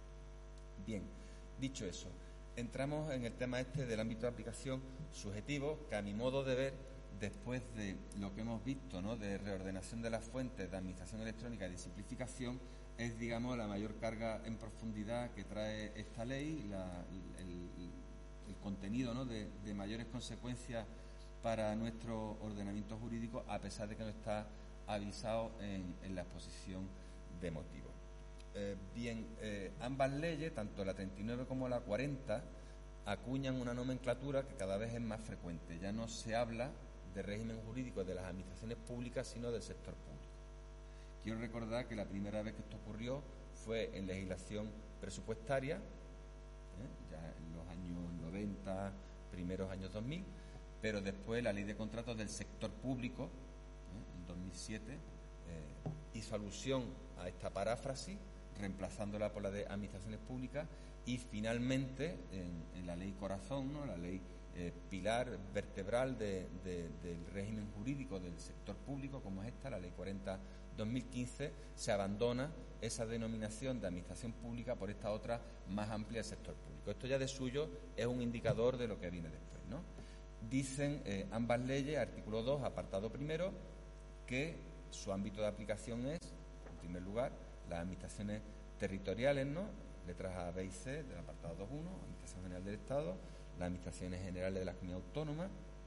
Bien, dicho eso, entramos en el tema este del ámbito de aplicación subjetivo, que a mi modo de ver, después de lo que hemos visto, ¿no?, de reordenación de las fuentes, de administración electrónica y de simplificación, es, digamos, la mayor carga en profundidad que trae esta ley, la, el, el contenido, ¿no?, de, de mayores consecuencias para nuestro ordenamiento jurídico, a pesar de que no está avisado en, en la exposición de motivos. Eh, bien, eh, ambas leyes, tanto la treinta y nueve como la cuarenta, acuñan una nomenclatura que cada vez es más frecuente. Ya no se habla de régimen jurídico de las administraciones públicas, sino del sector público. Quiero recordar que la primera vez que esto ocurrió fue en legislación presupuestaria, ¿eh? ya en los años noventa, primeros años dos mil, pero después la ley de contratos del sector público, ¿eh? en dos mil siete, eh, hizo alusión a esta paráfrasis, reemplazándola por la de administraciones públicas, y finalmente en, en la ley corazón, ¿no?, la ley eh, pilar vertebral de, de, del régimen jurídico del sector público, como es esta, la ley cuarenta barra dos mil quince, se abandona esa denominación de administración pública por esta otra más amplia del sector público. Esto ya de suyo es un indicador de lo que viene después, ¿no? Dicen eh, ambas leyes, artículo dos, apartado primero, que su ámbito de aplicación es, en primer lugar, las administraciones territoriales, ¿no?, letras A, B y C del apartado dos punto uno, Administración General del Estado, las administraciones generales de la comunidad autónoma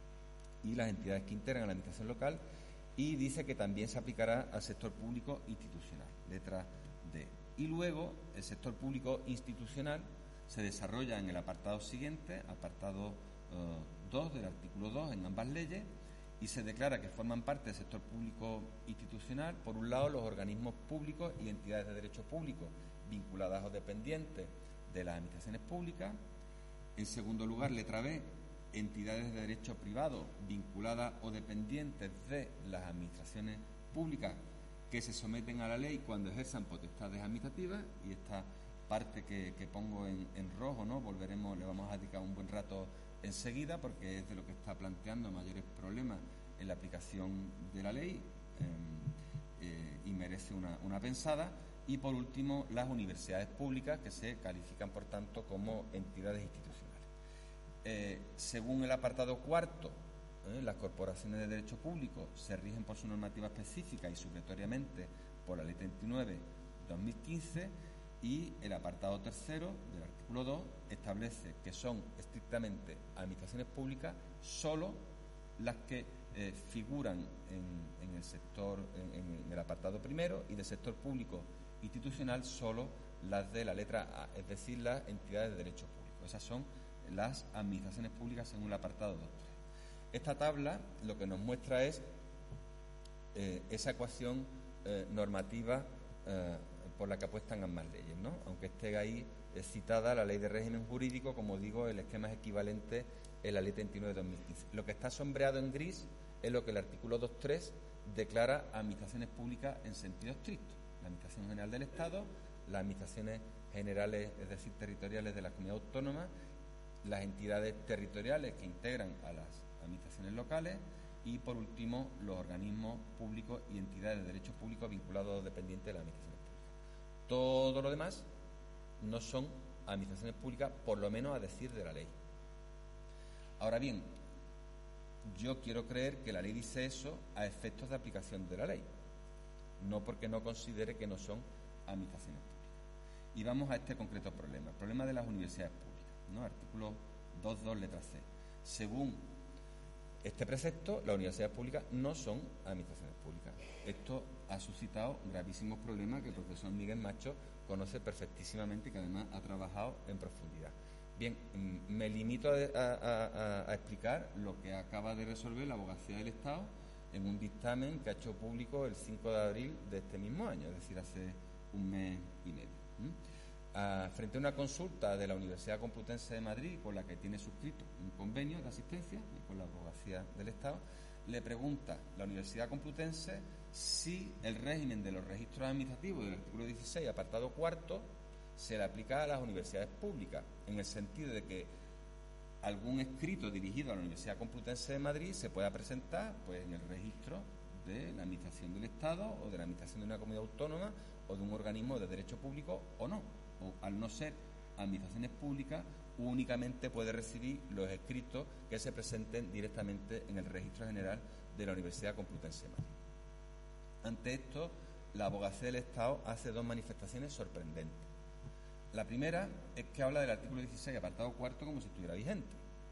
y las entidades que integran a la administración local, y dice que también se aplicará al sector público institucional, letra D. Y luego el sector público institucional se desarrolla en el apartado siguiente, apartado uh, dos del artículo dos, en ambas leyes, y se declara que forman parte del sector público institucional, por un lado, los organismos públicos y entidades de derecho público vinculadas o dependientes de las administraciones públicas. En segundo lugar, letra B, entidades de derecho privado vinculadas o dependientes de las administraciones públicas que se someten a la ley cuando ejerzan potestades administrativas, y esta parte que, que pongo en, en rojo, ¿no?, volveremos, le vamos a dedicar un buen rato enseguida, porque es de lo que está planteando mayores problemas en la aplicación de la ley, eh, eh, y merece una, una pensada. Y por último, las universidades públicas, que se califican por tanto como entidades institucionales. Eh, según el apartado cuarto, eh, las corporaciones de derecho público se rigen por su normativa específica y supletoriamente por la ley treinta y nueve barra dos mil quince, y el apartado tercero del artículo dos establece que son estrictamente administraciones públicas solo las que eh, figuran en, en el sector, en, en el apartado primero, y del sector público institucional solo las de la letra A, es decir, las entidades de derecho público. Esas son las administraciones públicas según el apartado dos. Esta tabla lo que nos muestra es eh, esa ecuación eh, normativa eh, por la que apuestan ambas leyes, ¿no? Aunque esté ahí eh, citada la ley de régimen jurídico, como digo, el esquema es equivalente en la ley treinta y nueve barra dos mil quince. Lo que está sombreado en gris es lo que el artículo dos punto tres declara administraciones públicas en sentido estricto: la Administración General del Estado, las administraciones generales, es decir, territoriales de la comunidad autónoma, las entidades territoriales que integran a las administraciones locales, y por último los organismos públicos y entidades de derecho público vinculados o dependientes de la administración pública. todo lo demás no son administraciones públicas, por lo menos a decir de la ley. Ahora bien, yo quiero creer que la ley dice eso a efectos de aplicación de la ley, no porque no considere que no son administraciones públicas. Y vamos a este concreto problema, el problema de las universidades públicas, ¿no? Artículo dos punto dos, letra C. Según este precepto, las universidades públicas no son administraciones públicas. Esto ha suscitado gravísimos problemas que el profesor Miguel Macho conoce perfectísimamente y que además ha trabajado en profundidad. Bien, me limito a, a, a, a explicar lo que acaba de resolver la Abogacía del Estado en un dictamen que ha hecho público el cinco de abril de este mismo año, es decir, hace un mes y medio. ¿Mm? A, frente a una consulta de la Universidad Complutense de Madrid, con la que tiene suscrito un convenio de asistencia con la Abogacía del Estado, le pregunta la Universidad Complutense si el régimen de los registros administrativos del artículo dieciséis, apartado cuarto, se le aplica a las universidades públicas, en el sentido de que algún escrito dirigido a la Universidad Complutense de Madrid se pueda presentar pues en el registro de la Administración del Estado o de la Administración de una comunidad autónoma o de un organismo de derecho público o no, o al no ser administraciones públicas únicamente puede recibir los escritos que se presenten directamente en el registro general de la Universidad Complutense de Madrid. Ante esto, la Abogacía del Estado hace dos manifestaciones sorprendentes. La primera es que habla del artículo dieciséis, apartado cuarto, como si estuviera vigente,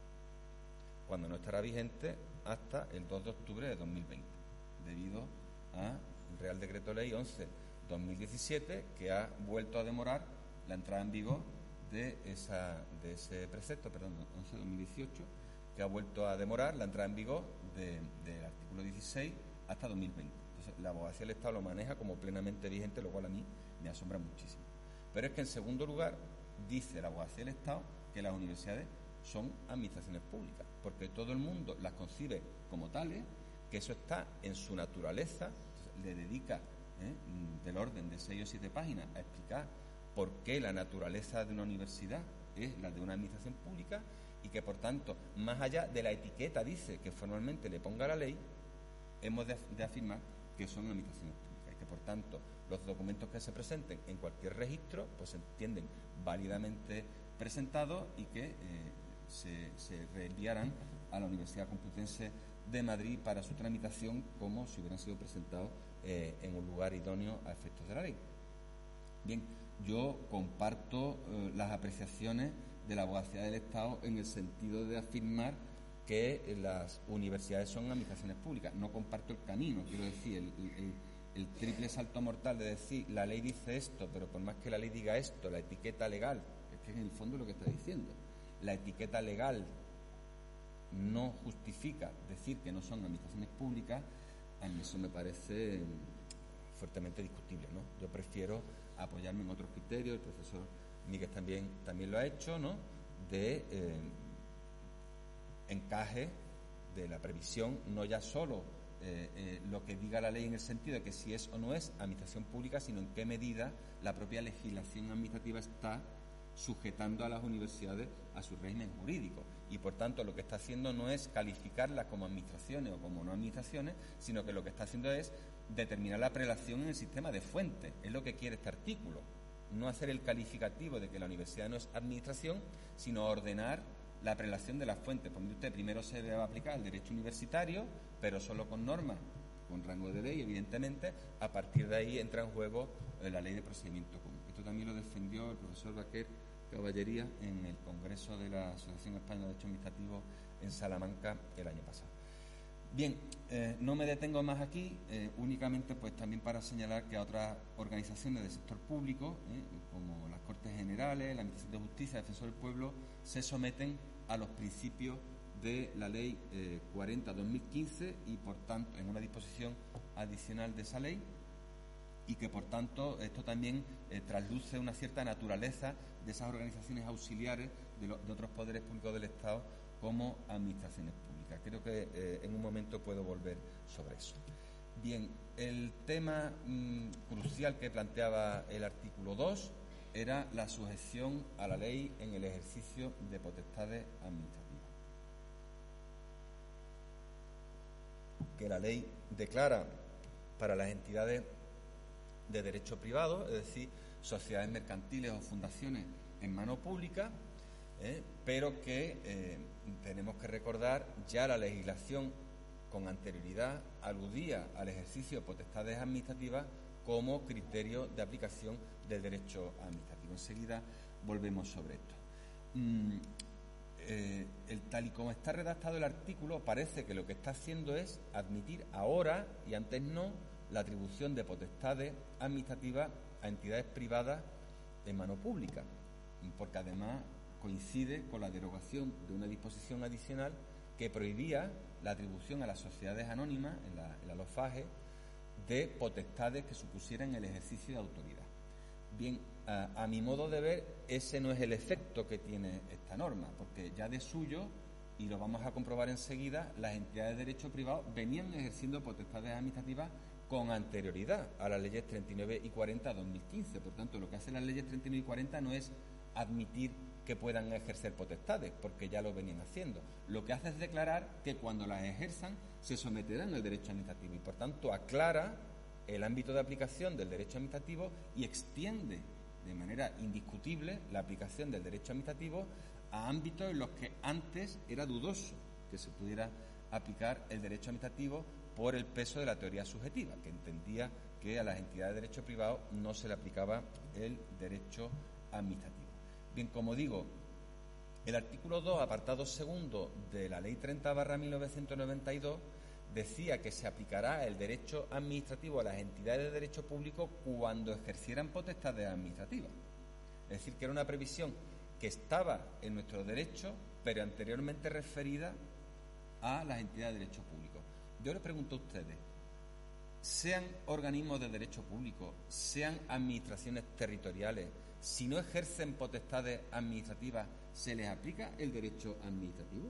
cuando no estará vigente hasta el dos de octubre de dos mil veinte, debido al Real Decreto Ley once barra dos mil diecisiete, que ha vuelto a demorar la entrada en vigor de, esa, de ese precepto, perdón, once barra dos mil dieciocho, que ha vuelto a demorar la entrada en vigor de, del artículo dieciséis hasta dos mil veinte. Entonces, la Abogacía del Estado lo maneja como plenamente vigente, lo cual a mí me asombra muchísimo. Pero es que, en segundo lugar, dice la Abogacía del Estado que las universidades son administraciones públicas, porque todo el mundo las concibe como tales, que eso está en su naturaleza. Entonces, le dedica ¿eh? del orden de seis o siete páginas a explicar por qué la naturaleza de una universidad es la de una administración pública y que, por tanto, más allá de la etiqueta, dice, que formalmente le ponga la ley, hemos de, de afirmar que son administraciones públicas y que, por tanto, los documentos que se presenten en cualquier registro pues se entienden válidamente presentados y que eh, se, se reenviarán a la Universidad Complutense de Madrid para su tramitación como si hubieran sido presentados eh, en un lugar idóneo a efectos de la ley. Bien, yo comparto eh, las apreciaciones de la Abogacía del Estado en el sentido de afirmar que eh, las universidades son administraciones públicas. No comparto el camino, quiero decir, el, el, el triple salto mortal de decir la ley dice esto, pero por más que la ley diga esto, la etiqueta legal, es que es en el fondo lo que está diciendo, la etiqueta legal no justifica decir que no son administraciones públicas, a mí eso me parece fuertemente discutible, ¿no? Yo prefiero apoyarme en otros criterios, el profesor Miguel también, también lo ha hecho, ¿no?, de eh, encaje de la previsión, no ya solo eh, eh, lo que diga la ley en el sentido de que si es o no es administración pública, sino en qué medida la propia legislación administrativa está sujetando a las universidades a su régimen jurídico y, por tanto, lo que está haciendo no es calificarlas como administraciones o como no administraciones, sino que lo que está haciendo es determinar la prelación en el sistema de fuentes. Es lo que quiere este artículo, no hacer el calificativo de que la universidad no es administración, sino ordenar la prelación de las fuentes. Pues usted primero se debe aplicar el derecho universitario, pero solo con normas con rango de ley, evidentemente. A partir de ahí entra en juego eh, la ley de procedimiento común. Esto también lo defendió el profesor Baquer Caballería en el Congreso de la Asociación Española de Derecho Administrativo en Salamanca el año pasado. Bien, eh, no me detengo más aquí, eh, únicamente pues también para señalar que a otras organizaciones del sector público, eh, como las Cortes Generales, la Administración de Justicia, el Defensor del Pueblo, se someten a los principios de la Ley eh, cuarenta barra dos mil quince y, por tanto, en una disposición adicional de esa ley, y que, por tanto, esto también eh, trasluce una cierta naturaleza de esas organizaciones auxiliares de, lo, de otros poderes públicos del Estado como administraciones públicas. Creo que eh, en un momento puedo volver sobre eso. Bien, el tema mmm, crucial que planteaba el artículo dos era la sujeción a la ley en el ejercicio de potestades administrativas. Que la ley declara para las entidades de derecho privado, es decir, sociedades mercantiles o fundaciones en mano pública, ¿eh? pero que eh, tenemos que recordar ya la legislación con anterioridad aludía al ejercicio de potestades administrativas como criterio de aplicación del derecho administrativo. Enseguida volvemos sobre esto. Mm, eh, el, tal y como está redactado el artículo, parece que lo que está haciendo es admitir ahora y antes no la atribución de potestades administrativas a entidades privadas en mano pública, porque además coincide con la derogación de una disposición adicional que prohibía la atribución a las sociedades anónimas, en la, en la LOFAGE, de potestades que supusieran el ejercicio de autoridad. Bien, a, a mi modo de ver, ese no es el efecto que tiene esta norma, porque ya de suyo, y lo vamos a comprobar enseguida, las entidades de derecho privado venían ejerciendo potestades administrativas con anterioridad a las leyes treinta y nueve y cuarenta de dos mil quince. Por tanto, lo que hacen las leyes treinta y nueve y cuarenta no es admitir que puedan ejercer potestades, porque ya lo venían haciendo. Lo que hace es declarar que cuando las ejerzan se someterán al derecho administrativo y, por tanto, aclara el ámbito de aplicación del derecho administrativo y extiende de manera indiscutible la aplicación del derecho administrativo a ámbitos en los que antes era dudoso que se pudiera aplicar el derecho administrativo por el peso de la teoría subjetiva, que entendía que a las entidades de derecho privado no se le aplicaba el derecho administrativo. Bien, como digo, el artículo dos, apartado segundo de la Ley treinta barra mil novecientos noventa y dos decía que se aplicará el derecho administrativo a las entidades de derecho público cuando ejercieran potestades administrativas. Es decir, que era una previsión que estaba en nuestro derecho, pero anteriormente referida a las entidades de derecho público. Yo les pregunto a ustedes, sean organismos de derecho público, sean administraciones territoriales, si no ejercen potestades administrativas, ¿se les aplica el derecho administrativo?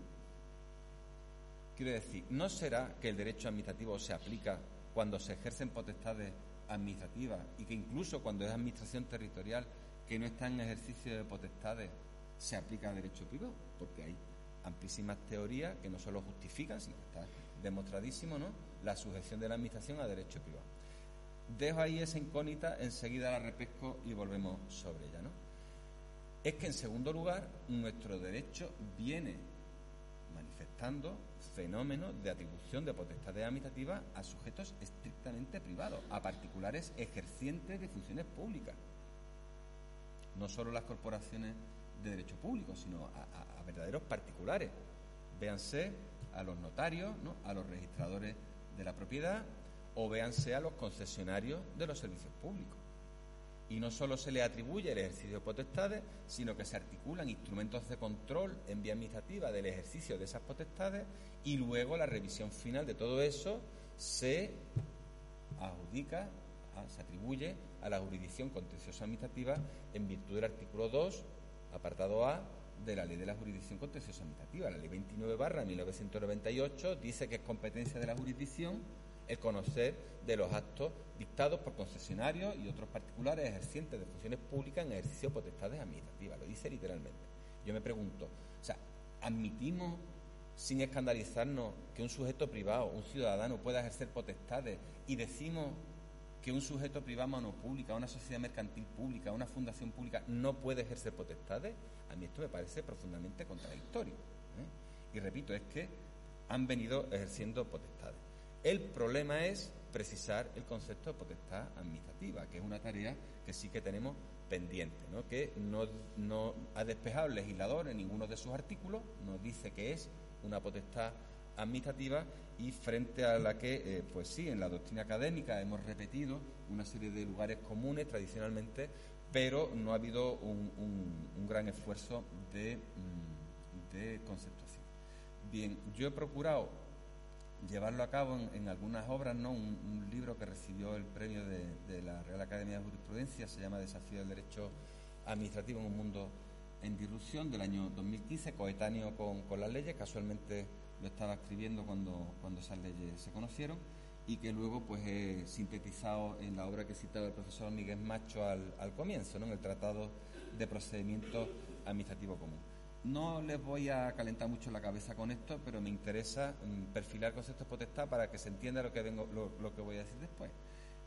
Quiero decir, ¿no será que el derecho administrativo se aplica cuando se ejercen potestades administrativas y que incluso cuando es administración territorial que no está en ejercicio de potestades se aplica el derecho privado? Porque hay amplísimas teorías que no solo justifican, sino que está demostradísimo, ¿no?, la sujeción de la administración a derecho privado. Dejo ahí esa incógnita, enseguida la repesco y volvemos sobre ella, ¿no? Es que, en segundo lugar, nuestro derecho viene manifestando fenómenos de atribución de potestades administrativas a sujetos estrictamente privados, a particulares ejercientes de funciones públicas. No solo las corporaciones de derecho público, sino a, a, a verdaderos particulares. Véanse a los notarios, ¿no?, a los registradores de la propiedad, o véanse a los concesionarios de los servicios públicos. Y no solo se le atribuye el ejercicio de potestades, sino que se articulan instrumentos de control en vía administrativa del ejercicio de esas potestades y luego la revisión final de todo eso se adjudica, se atribuye a la jurisdicción contenciosa administrativa en virtud del artículo dos, apartado A, de la Ley de la Jurisdicción Contenciosa Administrativa. La Ley veintinueve barra mil novecientos noventa y ocho dice que es competencia de la jurisdicción el conocer de los actos dictados por concesionarios y otros particulares ejercientes de funciones públicas en ejercicio de potestades administrativas. Lo dice literalmente. Yo me pregunto, o sea, ¿admitimos sin escandalizarnos que un sujeto privado, un ciudadano, pueda ejercer potestades y decimos que un sujeto privado mano pública, una sociedad mercantil pública, una fundación pública no puede ejercer potestades? A mí esto me parece profundamente contradictorio, ¿eh? Y repito, es que han venido ejerciendo potestades. El problema es precisar el concepto de potestad administrativa, que es una tarea que sí que tenemos pendiente, ¿no?, que no, no ha despejado el legislador en ninguno de sus artículos, nos dice que es una potestad administrativa y frente a la que, eh, pues sí, en la doctrina académica hemos repetido una serie de lugares comunes tradicionalmente, pero no ha habido un, un, un gran esfuerzo de, de conceptuación. Bien, yo he procurado llevarlo a cabo en, en algunas obras, ¿no? Un, un libro que recibió el premio de, de la Real Academia de Jurisprudencia, se llama Desafío del Derecho Administrativo en un Mundo en Disrupción, del año dos mil quince, coetáneo con, con las leyes. Casualmente lo estaba escribiendo cuando, cuando esas leyes se conocieron, y que luego pues he sintetizado en la obra que citaba el profesor Miguel Macho al, al comienzo, ¿no?, en el Tratado de Procedimiento Administrativo Común. No les voy a calentar mucho la cabeza con esto, pero me interesa mm, perfilar conceptos de potestad para que se entienda lo que vengo, lo, lo que voy a decir después.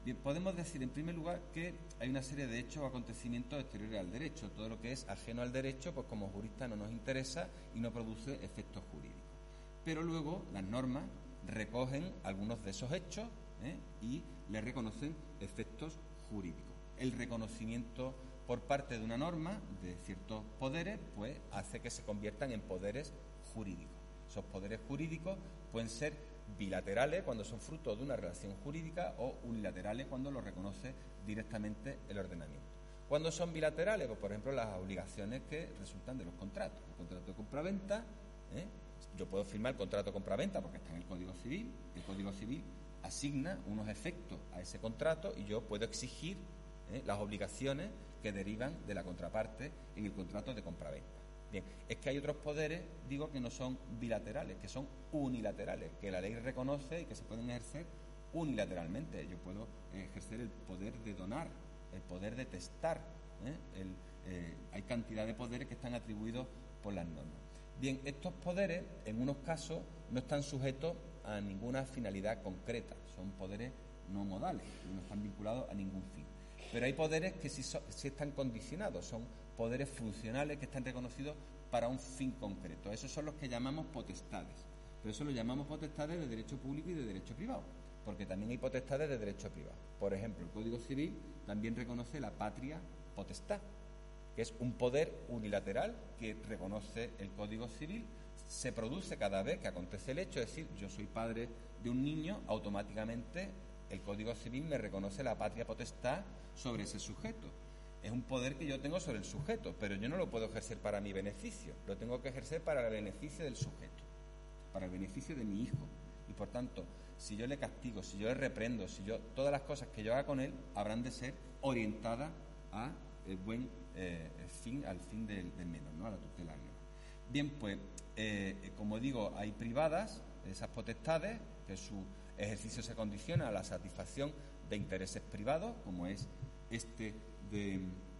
Bien, podemos decir en primer lugar que hay una serie de hechos o acontecimientos exteriores al derecho. Todo lo que es ajeno al derecho, pues como jurista no nos interesa y no produce efectos jurídicos. Pero luego las normas recogen algunos de esos hechos ¿eh? y les reconocen efectos jurídicos. El reconocimiento por parte de una norma de ciertos poderes, pues hace que se conviertan en poderes jurídicos. Esos poderes jurídicos pueden ser bilaterales cuando son fruto de una relación jurídica o unilaterales cuando lo reconoce directamente el ordenamiento. Cuando son bilaterales, pues por ejemplo las obligaciones que resultan de los contratos. El contrato de compraventa, ¿eh? yo puedo firmar el contrato de compraventa porque está en el Código Civil. El Código Civil asigna unos efectos a ese contrato y yo puedo exigir ¿eh? las obligaciones que derivan de la contraparte en el contrato de compraventa. Bien, es que hay otros poderes, digo, que no son bilaterales, que son unilaterales, que la ley reconoce y que se pueden ejercer unilateralmente. Yo puedo ejercer el poder de donar, el poder de testar, ¿eh? El, eh, hay cantidad de poderes que están atribuidos por las normas. Bien, estos poderes, en unos casos, no están sujetos a ninguna finalidad concreta, son poderes no modales, no están vinculados a ningún fin. Pero hay poderes que sí, so, sí están condicionados, son poderes funcionales que están reconocidos para un fin concreto. Esos son los que llamamos potestades. Pero eso lo llamamos potestades de derecho público y de derecho privado, porque también hay potestades de derecho privado. Por ejemplo, el Código Civil también reconoce la patria potestad, que es un poder unilateral que reconoce el Código Civil. Se produce cada vez que acontece el hecho, es decir, yo soy padre de un niño, automáticamente el Código Civil me reconoce la patria potestad sobre ese sujeto. Es un poder que yo tengo sobre el sujeto, pero yo no lo puedo ejercer para mi beneficio, lo tengo que ejercer para el beneficio del sujeto, para el beneficio de mi hijo. Y por tanto, si yo le castigo, si yo le reprendo, si yo todas las cosas que yo haga con él habrán de ser orientadas a el buen eh, el fin, al fin del, del menor, ¿no? A la tutela del menor. Bien, pues, eh, como digo, hay privadas, esas potestades, que su ejercicio se condiciona a la satisfacción de intereses privados, como es este de,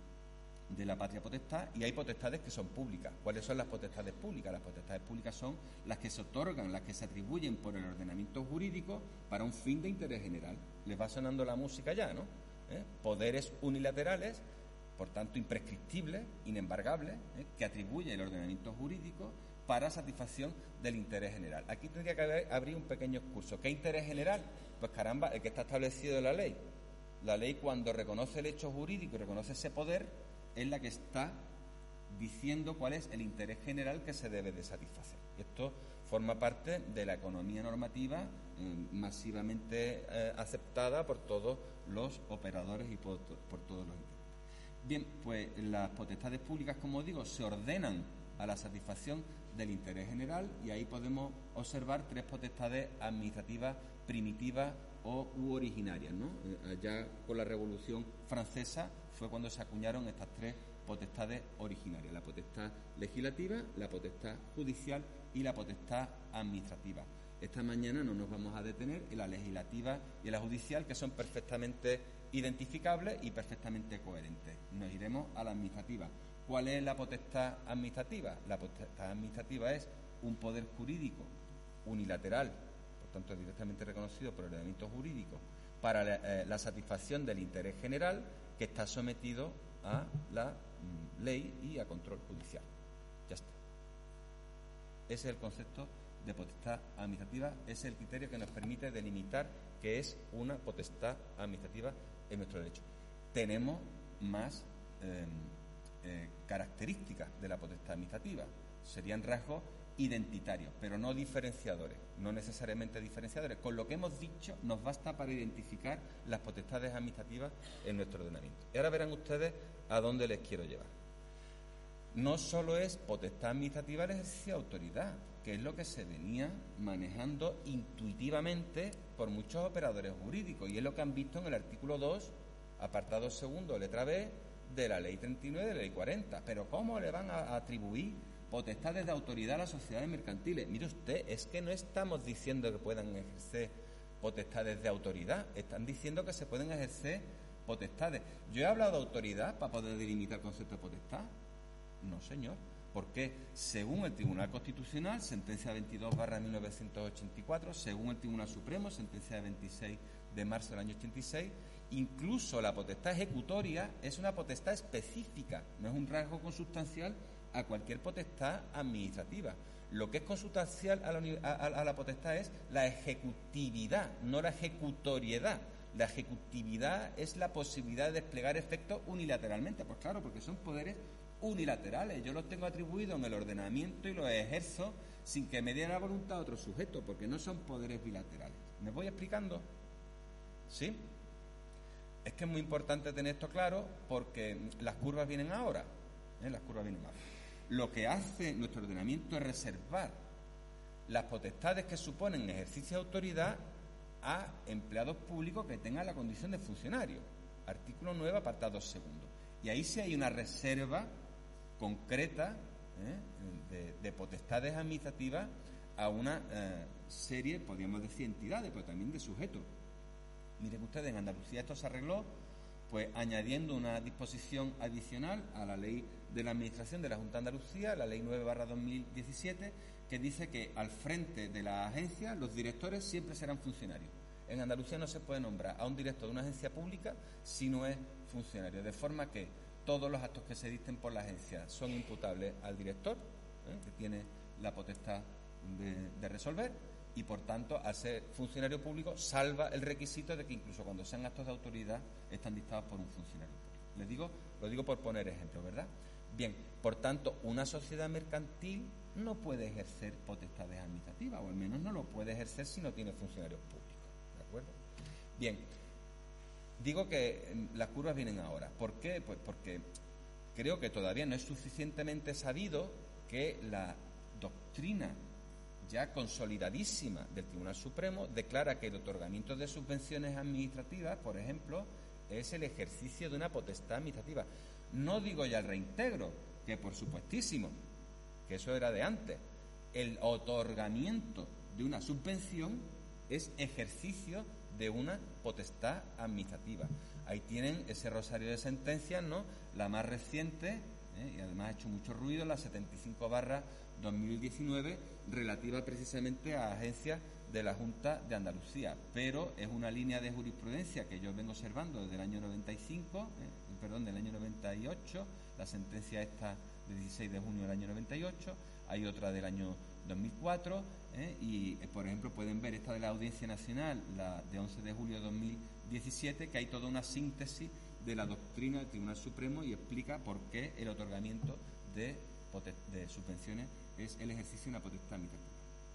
de la patria potestad, y hay potestades que son públicas. ¿Cuáles son las potestades públicas? Las potestades públicas son las que se otorgan, las que se atribuyen por el ordenamiento jurídico para un fin de interés general. Les va sonando la música ya, ¿no? ¿Eh? Poderes unilaterales, por tanto imprescriptibles, inembargables, ¿eh? que atribuye el ordenamiento jurídico para satisfacción del interés general. Aquí tendría que haber, abrir un pequeño excurso. ¿Qué interés general? Pues caramba, el que está establecido en la ley. La ley, cuando reconoce el hecho jurídico y reconoce ese poder, es la que está diciendo cuál es el interés general que se debe de satisfacer. Y esto forma parte de la economía normativa eh, masivamente eh, aceptada por todos los operadores y por, por todos los intérpretes. Bien, pues las potestades públicas, como digo, se ordenan a la satisfacción del interés general, y ahí podemos observar tres potestades administrativas primitivas o u originarias, ¿no? Eh, allá con la Revolución Francesa fue cuando se acuñaron estas tres potestades originarias: la potestad legislativa, la potestad judicial y la potestad administrativa. Esta mañana no nos vamos a detener en la legislativa y en la judicial, que son perfectamente identificables y perfectamente coherentes. Nos iremos a la administrativa. ¿Cuál es la potestad administrativa? La potestad administrativa es un poder jurídico unilateral, por tanto directamente reconocido por el ordenamiento jurídico, para la, eh, la satisfacción del interés general, que está sometido a la mm, ley y a control judicial. Ya está. Ese es el concepto de potestad administrativa, ese es el criterio que nos permite delimitar qué es una potestad administrativa en nuestro derecho. Tenemos más eh, eh, características de la potestad administrativa, serían rasgos identitarios, pero no diferenciadores, no necesariamente diferenciadores. Con lo que hemos dicho nos basta para identificar las potestades administrativas en nuestro ordenamiento. Y ahora verán ustedes a dónde les quiero llevar. No solo es potestad administrativa el ejercicio de autoridad, que es lo que se venía manejando intuitivamente por muchos operadores jurídicos, y es lo que han visto en el artículo dos, apartado segundo, letra B, de la Ley treinta y nueve de la Ley cuarenta. Pero ¿cómo le van a atribuir potestades de autoridad a las sociedades mercantiles? Mire usted, es que no estamos diciendo que puedan ejercer potestades de autoridad, están diciendo que se pueden ejercer potestades. ¿Yo he hablado de autoridad para poder delimitar el concepto de potestad? No, señor, porque según el Tribunal Constitucional, sentencia veintidós barra mil novecientos ochenta y cuatro, según el Tribunal Supremo, sentencia de veintiséis de marzo del año ochenta y seis, Incluso la potestad ejecutoria es una potestad específica, no es un rasgo consustancial a cualquier potestad administrativa. Lo que es consustancial a la, a, a la potestad es la ejecutividad, no la ejecutoriedad. La ejecutividad es la posibilidad de desplegar efectos unilateralmente. Pues claro, porque son poderes unilaterales. Yo los tengo atribuidos en el ordenamiento y los ejerzo sin que me dé la voluntad a otro sujeto, porque no son poderes bilaterales. ¿Me voy explicando? ¿Sí? Es que es muy importante tener esto claro porque las curvas vienen ahora. ¿eh? Las curvas vienen ahora. Lo que hace nuestro ordenamiento es reservar las potestades que suponen ejercicio de autoridad a empleados públicos que tengan la condición de funcionario. Artículo nueve, apartado segundo. Y ahí sí hay una reserva concreta ¿eh? de, de potestades administrativas a una eh, serie, podríamos decir, entidades, pero también de sujetos. Miren ustedes, en Andalucía esto se arregló pues añadiendo una disposición adicional a la ley de la Administración de la Junta de Andalucía, la ley nueve barra dos mil diecisiete, que dice que al frente de la agencia los directores siempre serán funcionarios. En Andalucía no se puede nombrar a un director de una agencia pública si no es funcionario, de forma que todos los actos que se dicten por la agencia son imputables al director, ¿eh? que tiene la potestad de, de resolver, y por tanto, al ser funcionario público, salva el requisito de que incluso cuando sean actos de autoridad están dictados por un funcionario público. Les digo, lo digo por poner ejemplo, ¿verdad? Bien, por tanto, una sociedad mercantil no puede ejercer potestades administrativas, o al menos no lo puede ejercer si no tiene funcionarios públicos, ¿de acuerdo? Bien, digo que las curvas vienen ahora. ¿Por qué? Pues porque creo que todavía no es suficientemente sabido que la doctrina ya consolidadísima del Tribunal Supremo declara que el otorgamiento de subvenciones administrativas, por ejemplo, es el ejercicio de una potestad administrativa. No digo ya el reintegro, que por supuestísimo, que eso era de antes. El otorgamiento de una subvención es ejercicio de una potestad administrativa. Ahí tienen ese rosario de sentencias, ¿no? La más reciente, ¿eh? y además ha hecho mucho ruido, la setenta y cinco barra dos mil diecinueve, relativa precisamente a agencias de la Junta de Andalucía, pero es una línea de jurisprudencia que yo vengo observando desde el año noventa y cinco, eh, perdón, del año noventa y ocho, la sentencia esta de dieciséis de junio del año noventa y ocho, hay otra del año dos mil cuatro, eh, y eh, por ejemplo pueden ver esta de la Audiencia Nacional, la de once de julio de dos mil diecisiete, que hay toda una síntesis de la doctrina del Tribunal Supremo y explica por qué el otorgamiento de, de subvenciones es el ejercicio de una potestad administrativa.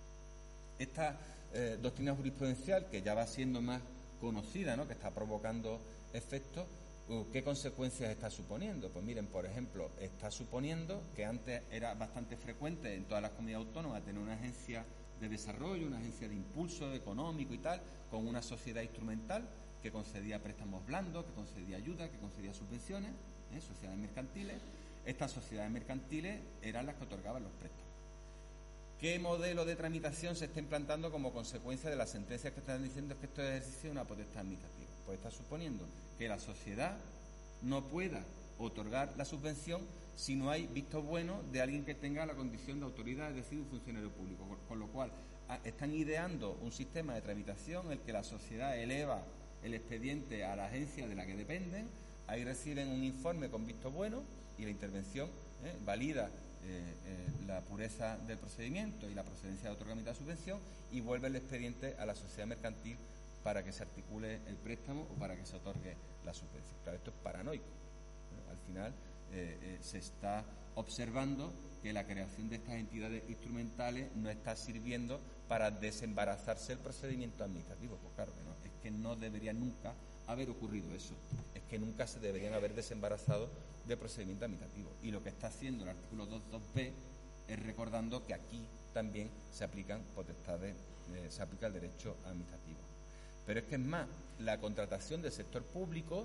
Esta eh, doctrina jurisprudencial, que ya va siendo más conocida, ¿no?, que está provocando efectos, ¿qué consecuencias está suponiendo? Pues miren, por ejemplo, está suponiendo que antes era bastante frecuente en todas las comunidades autónomas tener una agencia de desarrollo, una agencia de impulso económico y tal, con una sociedad instrumental que concedía préstamos blandos, que concedía ayuda, que concedía subvenciones, ¿eh? sociedades mercantiles. Estas sociedades mercantiles eran las que otorgaban los préstamos. ¿Qué modelo de tramitación se está implantando como consecuencia de las sentencias que están diciendo que esto es ejercicio de una potestad administrativa? Pues está suponiendo que la sociedad no pueda otorgar la subvención si no hay visto bueno de alguien que tenga la condición de autoridad, es decir, un funcionario público. Con lo cual, están ideando un sistema de tramitación en el que la sociedad eleva el expediente a la agencia de la que dependen, ahí reciben un informe con visto bueno y la intervención eh, valida Eh, eh, la pureza del procedimiento y la procedencia de otorgamiento de la subvención y vuelve el expediente a la sociedad mercantil para que se articule el préstamo o para que se otorgue la subvención. Claro, esto es paranoico. ¿no? Al final eh, eh, se está observando que la creación de estas entidades instrumentales no está sirviendo para desembarazarse el procedimiento administrativo. Pues claro que no, es que no debería nunca haber ocurrido eso, es que nunca se deberían haber desembarazado de procedimiento administrativo. Y lo que está haciendo el artículo dos punto dos be es recordando que aquí también se aplican potestades, eh, se aplica el derecho administrativo. Pero es que es más, la contratación del sector público,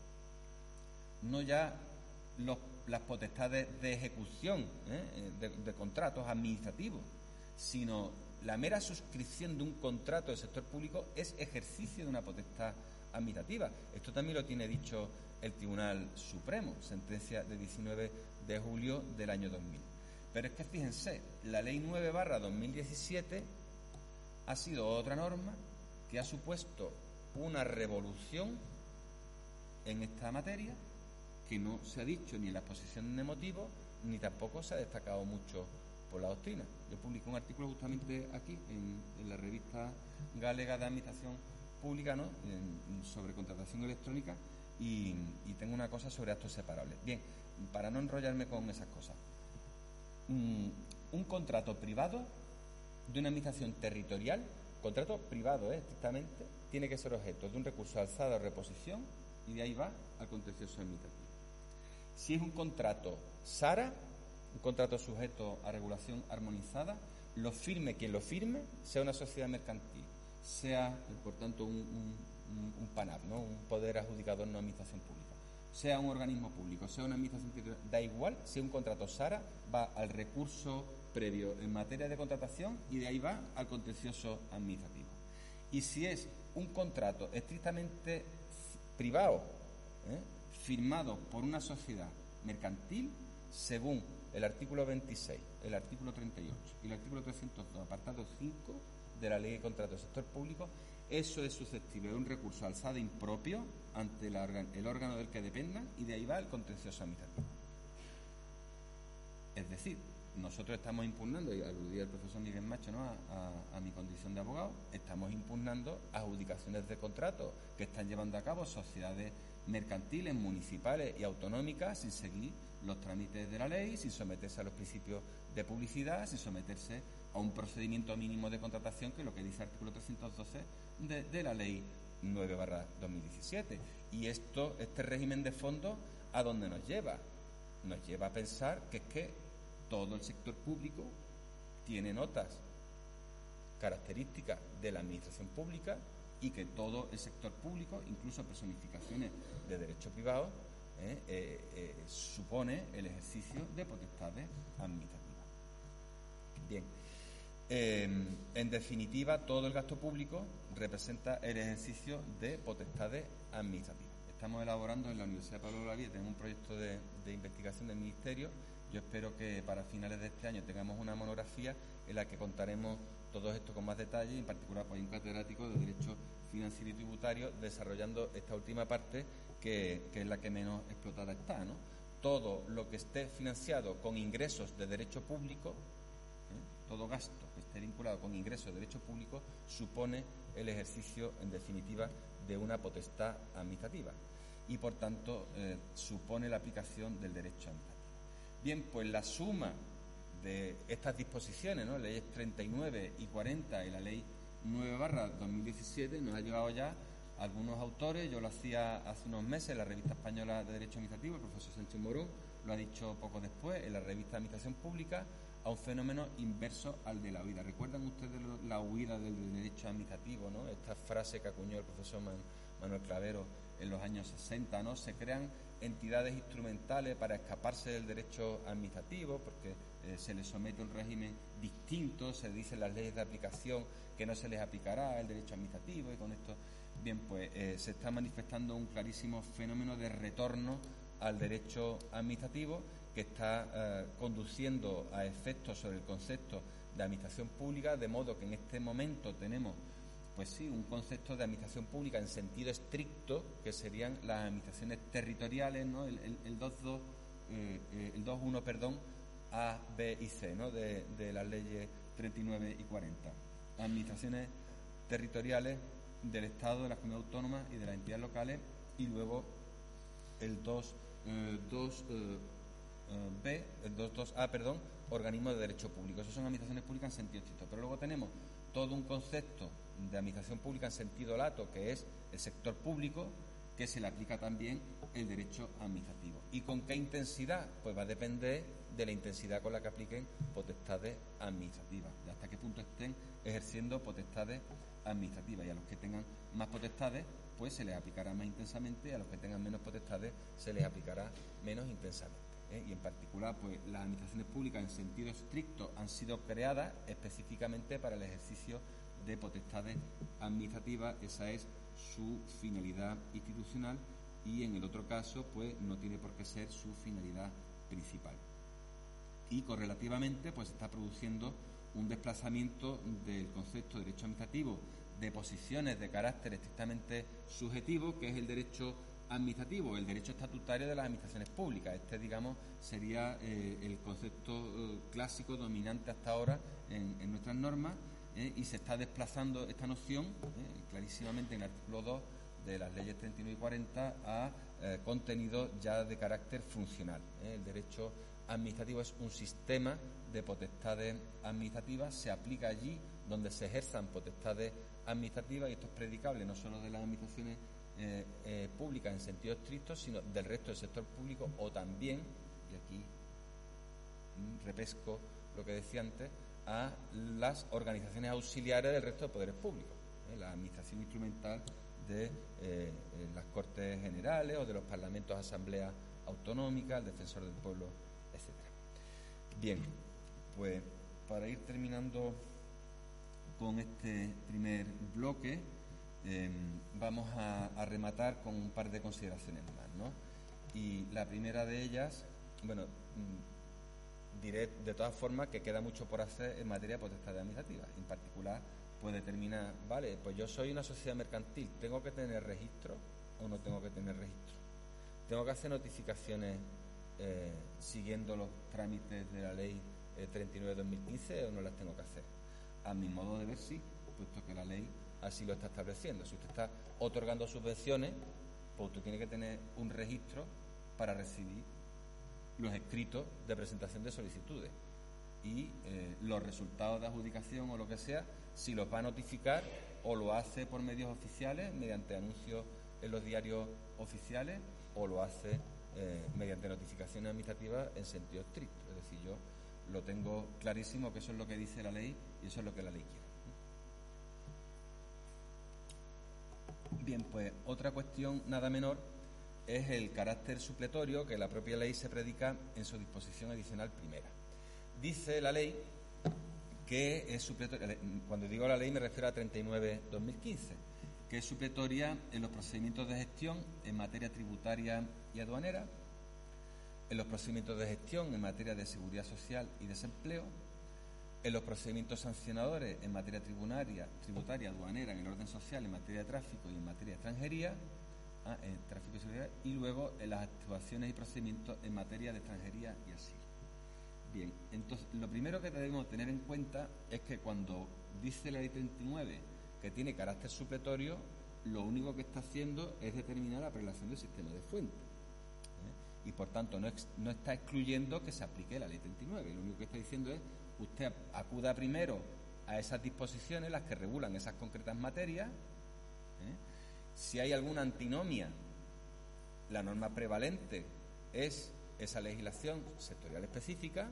no ya los, las potestades de ejecución ¿eh? de, de contratos administrativos, sino la mera suscripción de un contrato del sector público es ejercicio de una potestad administrativa. Esto también lo tiene dicho el Tribunal Supremo, sentencia de diecinueve de julio del año dos mil. Pero es que fíjense, la ley nueve barra dos mil diecisiete ha sido otra norma que ha supuesto una revolución en esta materia, que no se ha dicho ni en la exposición de motivos, ni tampoco se ha destacado mucho por la doctrina. Yo publiqué un artículo justamente aquí, en, en la revista galega de Administración Pública, ¿no?, en, sobre contratación electrónica, y, y tengo una cosa sobre actos separables. Bien, para no enrollarme con esas cosas, un, un contrato privado de una administración territorial, contrato privado, ¿eh?, estrictamente, tiene que ser objeto de un recurso de alzada o reposición, y de ahí va al contencioso administrativo. Si es un contrato SARA, un contrato sujeto a regulación armonizada, lo firme quien lo firme, sea una sociedad mercantil, sea, por tanto, un, un, un PANAP, ¿no?, un poder adjudicador no administración pública, sea un organismo público, sea una administración territorial, da igual, si es un contrato SARA, va al recurso previo en materia de contratación y de ahí va al contencioso administrativo. Y si es un contrato estrictamente privado, ¿eh?, firmado por una sociedad mercantil, según el artículo veintiséis, el artículo treinta y ocho y el artículo trescientos dos, apartado cinco de la Ley de Contratos del Sector Público, eso es susceptible de un recurso alzada impropio ante la, el órgano del que dependa, y de ahí va el contencioso administrativo. Es decir, nosotros estamos impugnando, y aludía el profesor Miguel Macho, ¿no?, a, a, a mi condición de abogado, estamos impugnando adjudicaciones de contratos que están llevando a cabo sociedades mercantiles, municipales y autonómicas sin seguir los trámites de la ley, sin someterse a los principios de publicidad, sin someterse a un procedimiento mínimo de contratación, que es lo que dice el artículo trescientos doce de, de la ley nueve barra dos mil diecisiete. Y esto, este régimen de fondo, ¿a dónde nos lleva? Nos lleva a pensar que es que todo el sector público tiene notas características de la administración pública, y que todo el sector público, incluso personificaciones de derecho privado, eh, eh, eh, supone el ejercicio de potestades administrativas. Bien, eh, en definitiva, todo el gasto público representa el ejercicio de potestades administrativas. Estamos elaborando en la Universidad Pablo Olavide, tenemos un proyecto de, de investigación del Ministerio. Yo espero que para finales de este año tengamos una monografía en la que contaremos todo esto con más detalle, y en particular pues, hay un catedrático de Derecho Financiero y Tributario desarrollando esta última parte, que, que es la que menos explotada está, ¿no? Todo lo que esté financiado con ingresos de derecho público, ¿eh?, todo gasto que esté vinculado con ingresos de derecho público, supone el ejercicio, en definitiva, de una potestad administrativa, y por tanto eh, supone la aplicación del derecho administrativo. Bien, pues la suma de estas disposiciones, ¿no?, leyes treinta y nueve y cuarenta y la ley nueve barra dos mil diecisiete, nos ha llevado ya a algunos autores. Yo lo hacía hace unos meses en la Revista Española de Derecho Administrativo, el profesor Sánchez Morón lo ha dicho poco después en la Revista de Administración Pública, a un fenómeno inverso al de la huida. ¿Recuerdan ustedes la huida del derecho administrativo, ¿no?, esta frase que acuñó el profesor Man, Manuel Clavero en los años sesenta, ¿no? Se crean entidades instrumentales para escaparse del derecho administrativo, porque eh, se les somete a un régimen distinto, se dicen las leyes de aplicación que no se les aplicará el derecho administrativo, y con esto, bien, pues eh, se está manifestando un clarísimo fenómeno de retorno al derecho administrativo, que está eh, conduciendo a efectos sobre el concepto de administración pública, de modo que en este momento tenemos, pues sí, un concepto de administración pública en sentido estricto, que serían las administraciones territoriales, ¿no?, el, el, el dos punto dos, eh, eh, el dos punto uno, perdón, A, B y C, ¿no?, de, de las leyes treinta y nueve y cuarenta. Administraciones territoriales del Estado, de las comunidades autónomas y de las entidades locales, y luego el dos punto B, el dos punto dos A, perdón, organismos de derecho público. Esas son administraciones públicas en sentido estricto. Pero luego tenemos todo un concepto de administración pública en sentido lato, que es el sector público, que se le aplica también el derecho administrativo. ¿Y con qué intensidad? Pues va a depender de la intensidad con la que apliquen potestades administrativas, y hasta qué punto estén ejerciendo potestades administrativas. Y a los que tengan más potestades, pues se les aplicará más intensamente, y a los que tengan menos potestades se les aplicará menos intensamente. ¿eh? Y en particular, pues las administraciones públicas en sentido estricto han sido creadas específicamente para el ejercicio de potestades administrativas. Esa es su finalidad institucional, y en el otro caso, pues no tiene por qué ser su finalidad principal. Y correlativamente, pues se está produciendo un desplazamiento del concepto de derecho administrativo de posiciones de carácter estrictamente subjetivo, que es el derecho administrativo, el derecho estatutario de las administraciones públicas. Este, digamos, sería eh, el concepto eh, clásico dominante hasta ahora en, en nuestras normas, eh, y se está desplazando esta noción eh, clarísimamente en el artículo dos de las leyes treinta y nueve y cuarenta a eh, contenido ya de carácter funcional. Eh. El derecho administrativo es un sistema de potestades administrativas, se aplica allí donde se ejerzan potestades administrativas, y esto es predicable no solo de las administraciones eh, eh, públicas en sentido estricto, sino del resto del sector público, o también, y aquí mm, repesco lo que decía antes, a las organizaciones auxiliares del resto de poderes públicos, eh, la administración instrumental de eh, las Cortes Generales o de los parlamentos, asambleas autonómicas, el defensor del pueblo, etcétera. Bien, pues para ir terminando con este primer bloque, eh, vamos a, a rematar con un par de consideraciones más, ¿no? Y la primera de ellas, bueno, diré de todas formas que queda mucho por hacer en materia de potestades administrativas. En particular, pues determinar, vale, pues yo soy una sociedad mercantil, ¿tengo que tener registro o no tengo que tener registro? ¿Tengo que hacer notificaciones eh, siguiendo los trámites de la ley eh, treinta y nueve de dos mil quince o no las tengo que hacer? A mi modo de ver, sí, puesto que la ley así lo está estableciendo. Si usted está otorgando subvenciones, pues usted tiene que tener un registro para recibir los escritos de presentación de solicitudes y eh, los resultados de adjudicación o lo que sea, si los va a notificar o lo hace por medios oficiales, mediante anuncios en los diarios oficiales, o lo hace eh, mediante notificaciones administrativas en sentido estricto. Es decir, yo lo tengo clarísimo que eso es lo que dice la ley y eso es lo que la ley quiere. Bien, pues otra cuestión nada menor es el carácter supletorio que la propia ley se predica en su disposición adicional primera. Dice la ley que es supletoria, cuando digo la ley me refiero a treinta y nueve barra dos mil quince, que es supletoria en los procedimientos de gestión en materia tributaria y aduanera, en los procedimientos de gestión en materia de seguridad social y desempleo, en los procedimientos sancionadores en materia tributaria, tributaria, aduanera, en el orden social, en materia de tráfico y en materia de extranjería, ah, en tráfico y seguridad, y luego en las actuaciones y procedimientos en materia de extranjería y asilo. Bien, entonces lo primero que debemos tener en cuenta es que cuando dice la ley treinta y nueve que tiene carácter supletorio, lo único que está haciendo es determinar la prelación del sistema de fuente. ¿eh? Y por tanto no, ex, no está excluyendo que se aplique la ley treinta y nueve. Lo único que está diciendo es usted acuda primero a esas disposiciones, las que regulan esas concretas materias. ¿eh? Si hay alguna antinomia, la norma prevalente es esa legislación sectorial específica,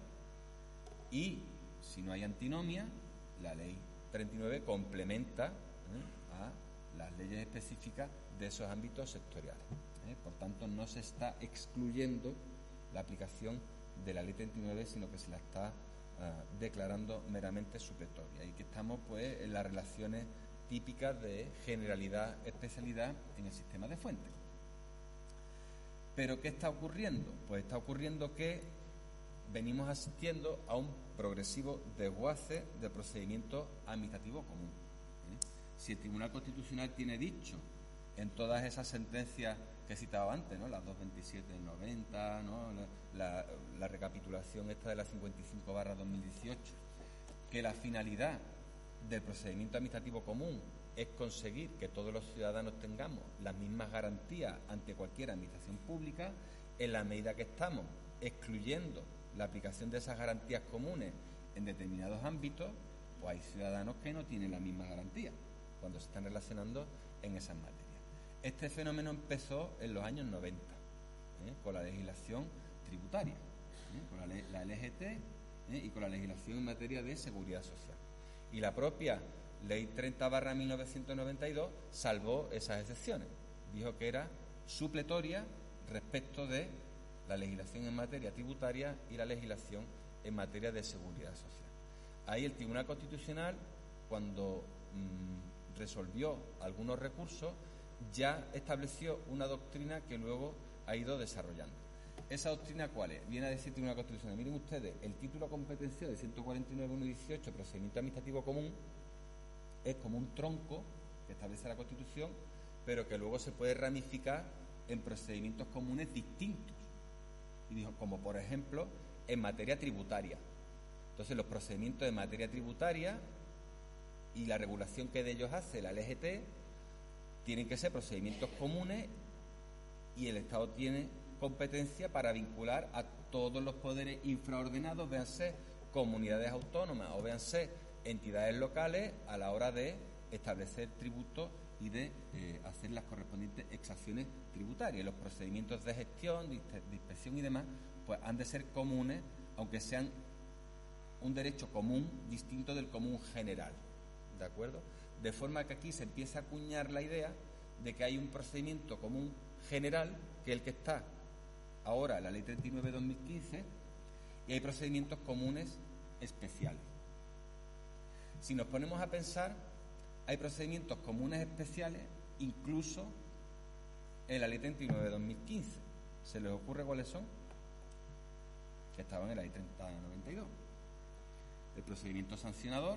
y si no hay antinomia, la ley treinta y nueve complementa ¿eh? a las leyes específicas de esos ámbitos sectoriales. ¿eh? Por tanto, no se está excluyendo la aplicación de la ley treinta y nueve, sino que se la está uh, declarando meramente supletoria, y que estamos pues en las relaciones típicas de generalidad-especialidad en el sistema de fuentes. ¿Pero qué está ocurriendo? Pues está ocurriendo que venimos asistiendo a un progresivo desguace del procedimiento administrativo común. ¿eh? Si el Tribunal Constitucional tiene dicho en todas esas sentencias que he citado antes, ¿no? Las doscientos veintisiete del noventa, ¿no? la, la, la recapitulación esta de la cincuenta y cinco barra dos mil dieciocho, que la finalidad del procedimiento administrativo común es conseguir que todos los ciudadanos tengamos las mismas garantías ante cualquier administración pública, en la medida que estamos excluyendo la aplicación de esas garantías comunes en determinados ámbitos, pues hay ciudadanos que no tienen la misma garantía cuando se están relacionando en esas materias. Este fenómeno empezó en los años noventa, ¿eh? con la legislación tributaria, ¿eh? con la, la L G T ¿eh? y con la legislación en materia de seguridad social. Y la propia Ley treinta barra mil novecientos noventa y dos salvó esas excepciones. Dijo que era supletoria respecto de la legislación en materia tributaria y la legislación en materia de seguridad social. Ahí el Tribunal Constitucional, cuando mmm, resolvió algunos recursos, ya estableció una doctrina que luego ha ido desarrollando. ¿Esa doctrina cuál es? Viene a decir el Tribunal Constitucional: miren ustedes, el título competencial de ciento cuarenta y nueve punto uno dieciocho, procedimiento administrativo común, es como un tronco que establece la Constitución, pero que luego se puede ramificar en procedimientos comunes distintos. Y dijo, como por ejemplo, en materia tributaria. Entonces, los procedimientos en materia tributaria y la regulación que de ellos hace la L G T tienen que ser procedimientos comunes y el Estado tiene competencia para vincular a todos los poderes infraordenados, véanse comunidades autónomas o véanse entidades locales, a la hora de establecer tributos y de eh, hacer las correspondientes exacciones tributarias. Los procedimientos de gestión, de, de inspección y demás, pues han de ser comunes, aunque sean un derecho común distinto del común general, ¿de acuerdo? De forma que aquí se empieza a acuñar la idea de que hay un procedimiento común general, que es el que está ahora en la Ley treinta y nueve barra dos mil quince, y hay procedimientos comunes especiales. Si nos ponemos a pensar, hay procedimientos comunes especiales incluso en la Ley treinta y nueve barra dos mil quince. ¿Se les ocurre cuáles son? Que estaban en la Ley treinta barra noventa y dos. El procedimiento sancionador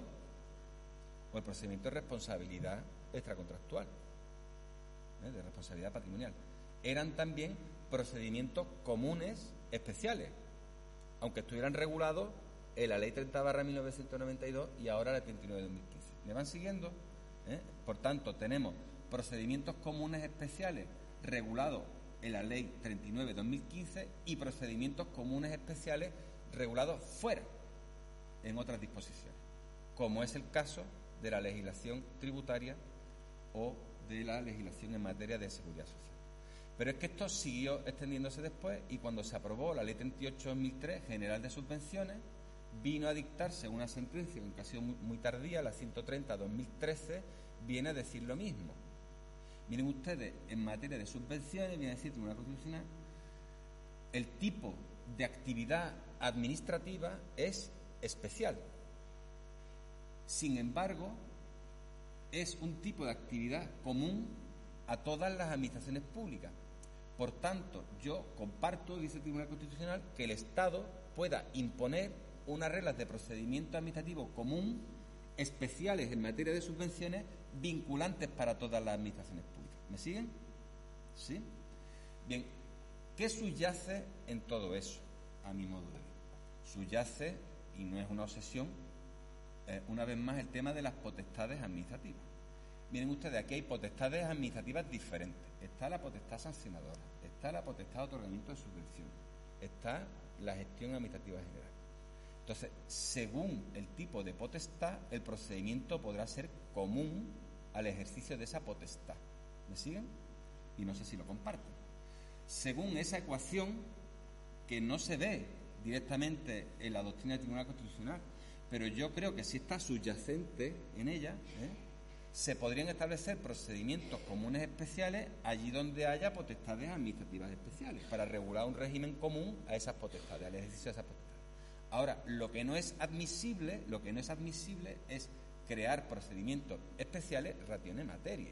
o el procedimiento de responsabilidad extracontractual, ¿eh? de responsabilidad patrimonial. Eran también procedimientos comunes especiales, aunque estuvieran regulados en la Ley treinta barra mil novecientos noventa y dos y ahora la treinta y nueve barra dos mil quince. ¿Me van siguiendo? ¿Eh? Por tanto, tenemos procedimientos comunes especiales regulados en la Ley treinta y nueve barra dos mil quince y procedimientos comunes especiales regulados fuera, en otras disposiciones, como es el caso de la legislación tributaria o de la legislación en materia de seguridad social. Pero es que esto siguió extendiéndose después y cuando se aprobó la Ley treinta y ocho barra dos mil tres, General de Subvenciones, vino a dictarse una sentencia que ha sido muy, muy tardía, la ciento treinta barra dos mil trece, viene a decir lo mismo. Miren ustedes, en materia de subvenciones, viene a decir Tribunal Constitucional, el tipo de actividad administrativa es especial. Sin embargo, es un tipo de actividad común a todas las administraciones públicas. Por tanto, yo comparto, dice el Tribunal Constitucional, que el Estado pueda imponer unas reglas de procedimiento administrativo común especiales en materia de subvenciones vinculantes para todas las administraciones públicas. ¿Me siguen? ¿Sí? Bien, ¿qué subyace en todo eso, a mi modo de ver? Subyace, y no es una obsesión, eh, una vez más el tema de las potestades administrativas. Miren ustedes, aquí hay potestades administrativas diferentes. Está la potestad sancionadora, está la potestad de otorgamiento de subvenciones, está la gestión administrativa general. Entonces, según el tipo de potestad, el procedimiento podrá ser común al ejercicio de esa potestad. ¿Me siguen? Y no sé si lo comparten. Según esa ecuación, que no se ve directamente en la doctrina del Tribunal Constitucional, pero yo creo que sí está subyacente en ella, ¿eh? se podrían establecer procedimientos comunes especiales allí donde haya potestades administrativas especiales, para regular un régimen común a esas potestades, al ejercicio de esas potestades. Ahora, lo que no es admisible, lo que no es admisible es crear procedimientos especiales ratione materia.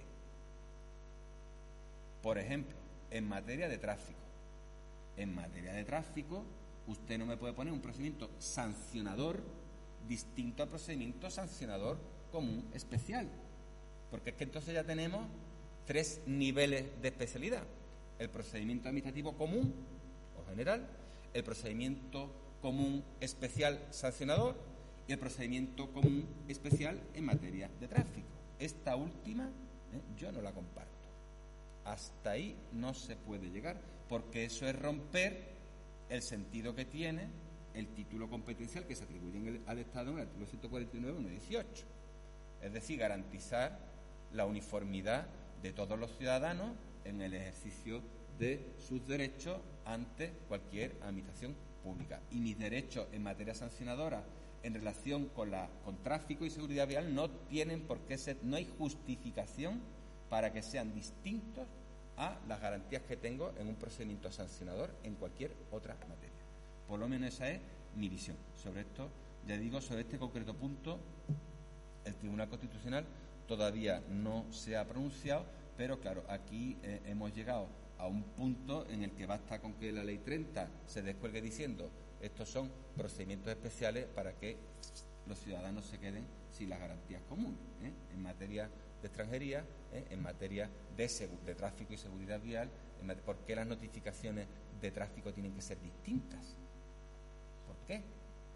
Por ejemplo, en materia de tráfico. En materia de tráfico, usted no me puede poner un procedimiento sancionador distinto al procedimiento sancionador común especial. Porque es que entonces ya tenemos tres niveles de especialidad. El procedimiento administrativo común o general, el procedimiento común especial sancionador y el procedimiento común especial en materia de tráfico. Esta última, ¿eh? yo no la comparto. Hasta ahí no se puede llegar, porque eso es romper el sentido que tiene el título competencial que se atribuye en el, al Estado en el artículo ciento cuarenta y nueve punto uno punto dieciocho. Es decir, garantizar la uniformidad de todos los ciudadanos en el ejercicio de sus derechos ante cualquier administración pública. Y mis derechos en materia sancionadora en relación con, la, con tráfico y seguridad vial no tienen por qué ser, no hay justificación para que sean distintos a las garantías que tengo en un procedimiento sancionador en cualquier otra materia. Por lo menos esa es mi visión. Sobre esto, ya digo, sobre este concreto punto, el Tribunal Constitucional todavía no se ha pronunciado, pero claro, aquí eh, hemos llegado a un punto en el que basta con que la Ley treinta se descuelgue diciendo estos son procedimientos especiales para que los ciudadanos se queden sin las garantías comunes, ¿eh? en materia de extranjería, ¿eh? en materia de, de tráfico y seguridad vial, ¿Por qué las notificaciones de tráfico tienen que ser distintas? ¿Por qué? ¿Eh?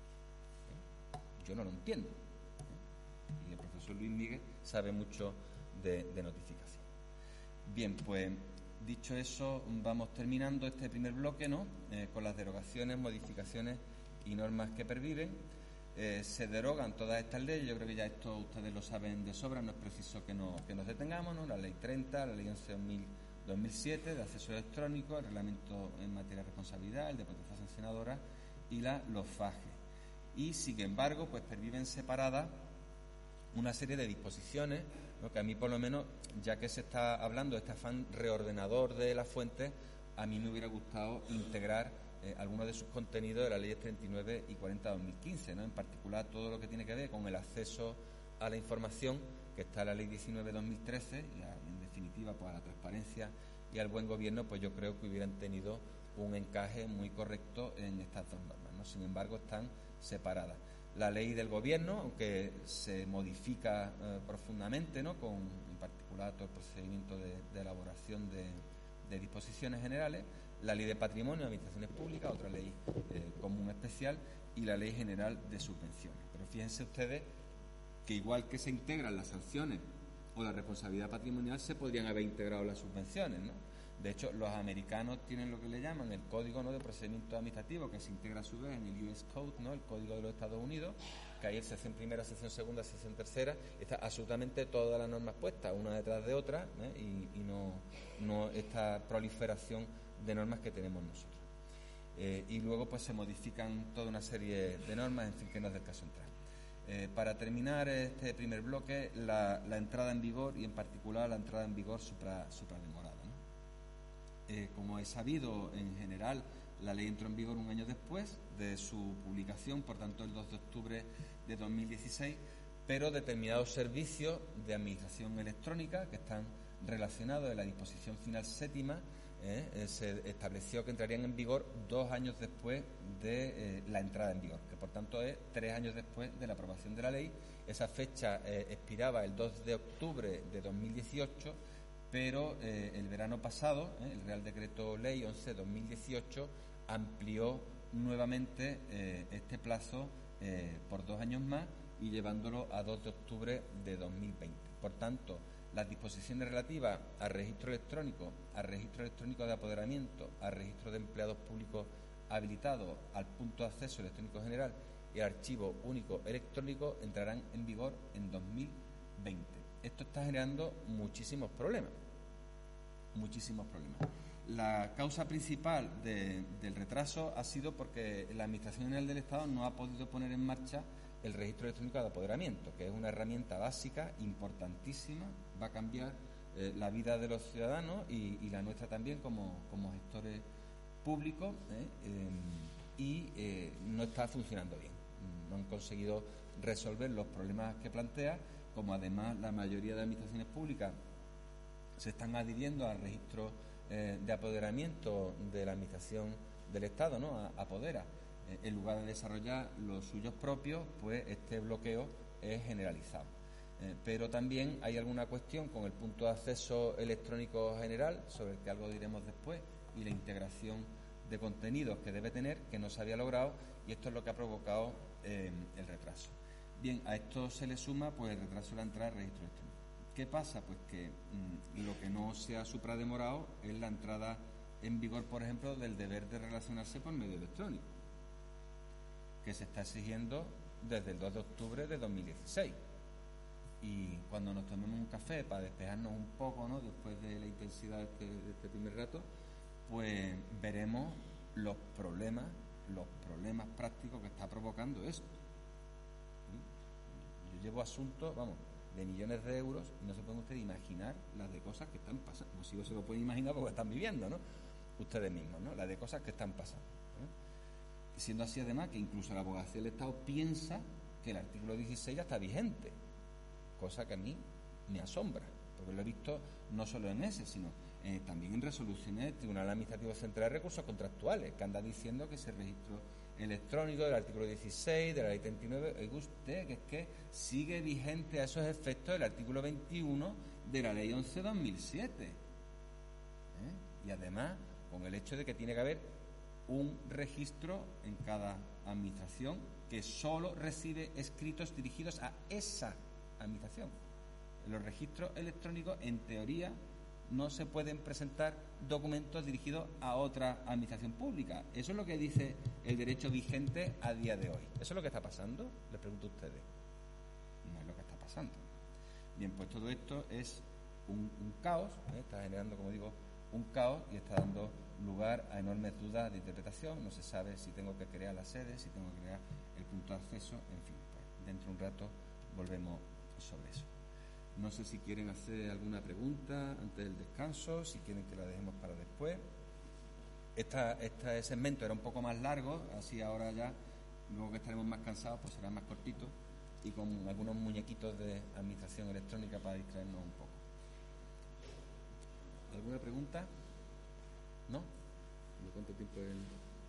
Yo no lo entiendo. ¿Eh? Y el profesor Luis Miguel sabe mucho de, de notificación. Bien, pues dicho eso, vamos terminando este primer bloque, ¿no? Eh, con las derogaciones, modificaciones y normas que perviven. Eh, se derogan todas estas leyes, yo creo que ya esto ustedes lo saben de sobra, no es preciso que, no, que nos detengamos, ¿no? La ley treinta, la ley once dos mil siete de acceso electrónico, el reglamento en materia de responsabilidad, el de potencia sancionadora y la LOFAGE. Y, sin embargo, pues perviven separadas una serie de disposiciones, ¿no? Que a mí, por lo menos, ya que se está hablando de este afán reordenador de las fuentes, a mí me hubiera gustado integrar eh, algunos de sus contenidos de las leyes treinta y nueve y cuarenta de dos mil quince, ¿no? En particular, todo lo que tiene que ver con el acceso a la información, que está en la ley diecinueve de dos mil trece, y a, en definitiva, pues a la transparencia y al buen gobierno, pues yo creo que hubieran tenido un encaje muy correcto en estas dos normas, ¿no? Sin embargo, están separadas. La ley del gobierno, aunque se modifica eh, profundamente, ¿no? Con, en particular, todo el procedimiento de, de elaboración de, de disposiciones generales, la ley de patrimonio, administraciones públicas, otra ley eh, común especial, y la ley general de subvenciones. Pero fíjense ustedes que igual que se integran las sanciones o la responsabilidad patrimonial, se podrían haber integrado las subvenciones, ¿no? De hecho, los americanos tienen lo que le llaman el Código, ¿no?, de Procedimiento Administrativo, que se integra a su vez en el U S Code, ¿no?, el Código de los Estados Unidos, que hay en sección primera, sección segunda, sección tercera, está absolutamente todas las normas puestas, una detrás de otra, ¿eh? y, y no, no esta proliferación de normas que tenemos nosotros. Eh, y luego pues se modifican toda una serie de normas, en fin, que no es del caso entrar. Eh, para terminar este primer bloque, la, la entrada en vigor, y en particular la entrada en vigor supra, suprademorada, ¿no? Eh, como es sabido, en general, la ley entró en vigor un año después de su publicación, por tanto el dos de octubre de dos mil dieciséis, pero determinados servicios de administración electrónica que están relacionados en la disposición final séptima, eh, eh, se estableció que entrarían en vigor dos años después de eh, la entrada en vigor, que por tanto es tres años después de la aprobación de la ley. Esa fecha eh, expiraba el dos de octubre de dos mil dieciocho, pero eh, el verano pasado, eh, el Real Decreto Ley once barra dos mil dieciocho amplió nuevamente eh, este plazo eh, por dos años más y llevándolo a dos de octubre de dos mil veinte. Por tanto, las disposiciones relativas al registro electrónico, al registro electrónico de apoderamiento, al registro de empleados públicos habilitados, al punto de acceso electrónico general y al archivo único electrónico entrarán en vigor en dos mil veinte. Esto está generando muchísimos problemas, muchísimos problemas. La causa principal de, del retraso ha sido porque la Administración General del Estado no ha podido poner en marcha el registro electrónico de apoderamiento, que es una herramienta básica, importantísima, va a cambiar eh, la vida de los ciudadanos y, y la nuestra también como, como gestores públicos, ¿eh? Eh, y eh, no está funcionando bien. No han conseguido resolver los problemas que plantea, como además la mayoría de administraciones públicas se están adhiriendo al registro eh, de apoderamiento de la Administración del Estado, ¿no?, a, Apodera. Eh, en lugar de desarrollar los suyos propios, pues este bloqueo es generalizado. Eh, pero también hay alguna cuestión con el punto de acceso electrónico general, sobre el que algo diremos después, y la integración de contenidos que debe tener, que no se había logrado, y esto es lo que ha provocado eh, el retraso. Bien, a esto se le suma pues el retraso de la entrada al registro electrónico. ¿Qué pasa? Pues que mmm, lo que no se ha suprademorado es la entrada en vigor, por ejemplo, del deber de relacionarse por medio electrónico, que se está exigiendo desde el dos de octubre de dos mil dieciséis. Y cuando nos tomemos un café para despejarnos un poco, ¿no?, después de la intensidad de este, de este primer rato, pues veremos los problemas, los problemas prácticos que está provocando esto. Yo llevo asuntos, vamos, de millones de euros y no se pueden ustedes imaginar las de cosas que están pasando. Como si se lo pueden imaginar porque están viviendo, ¿no?, ustedes mismos, ¿no?, las de cosas que están pasando, ¿no? Y siendo así, además, que incluso la Abogacía del Estado piensa que el artículo dieciséis ya está vigente, cosa que a mí me asombra, porque lo he visto no solo en ese, sino eh, también en resoluciones del Tribunal Administrativo Central de Recursos Contractuales, que anda diciendo que ese registro electrónico del artículo dieciséis, de la ley treinta y nueve, oiga usted, que es que sigue vigente a esos efectos el artículo veintiuno de la ley once barra dos mil siete. ¿Eh? y además con el hecho de que tiene que haber un registro en cada administración que solo recibe escritos dirigidos a esa administración. En los registros electrónicos, en teoría, no se pueden presentar documentos dirigidos a otra administración pública. Eso es lo que dice el derecho vigente a día de hoy. ¿Eso es lo que está pasando? Les pregunto a ustedes. No es lo que está pasando. Bien, pues todo esto es un, un caos, ¿eh? Está generando, como digo, un caos y está dando lugar a enormes dudas de interpretación. No se sabe si tengo que crear la sede, si tengo que crear el punto de acceso, en fin. Pues dentro de un rato volvemos sobre eso. No sé si quieren hacer alguna pregunta antes del descanso, si quieren que la dejemos para después. Esta, este segmento era un poco más largo, así ahora ya, luego que estaremos más cansados, pues será más cortito y con algunos muñequitos de administración electrónica para distraernos un poco. ¿Alguna pregunta? ¿No? ¿De cuánto tiempo es?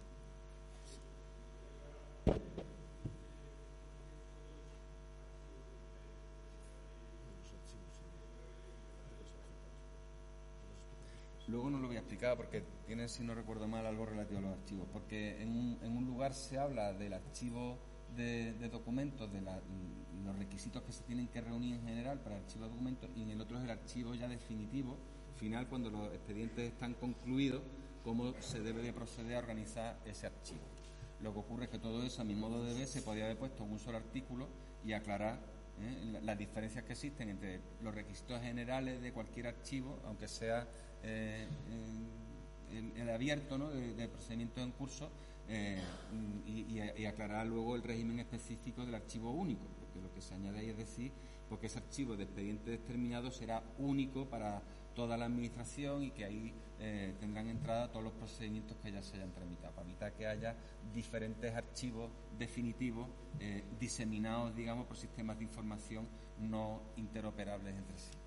Luego no lo voy a explicar porque tiene, si no recuerdo mal, algo relativo a los archivos. Porque en un, en un lugar se habla del archivo de, de documentos, de la, los requisitos que se tienen que reunir en general para el archivo de documentos, y en el otro es el archivo ya definitivo, final, cuando los expedientes están concluidos, cómo se debe de proceder a organizar ese archivo. Lo que ocurre es que todo eso, a mi modo de ver, se podría haber puesto en un solo artículo y aclarar ¿eh? las diferencias que existen entre los requisitos generales de cualquier archivo, aunque sea eh, el, el abierto, ¿no? de, de procedimiento en curso, eh, y, y aclarar luego el régimen específico del archivo único, porque lo que se añade ahí es decir, porque ese archivo de expediente determinado será único para toda la administración y que ahí eh, tendrán entrada todos los procedimientos que ya se hayan tramitado, para evitar que haya diferentes archivos definitivos eh, diseminados, digamos, por sistemas de información no interoperables entre sí.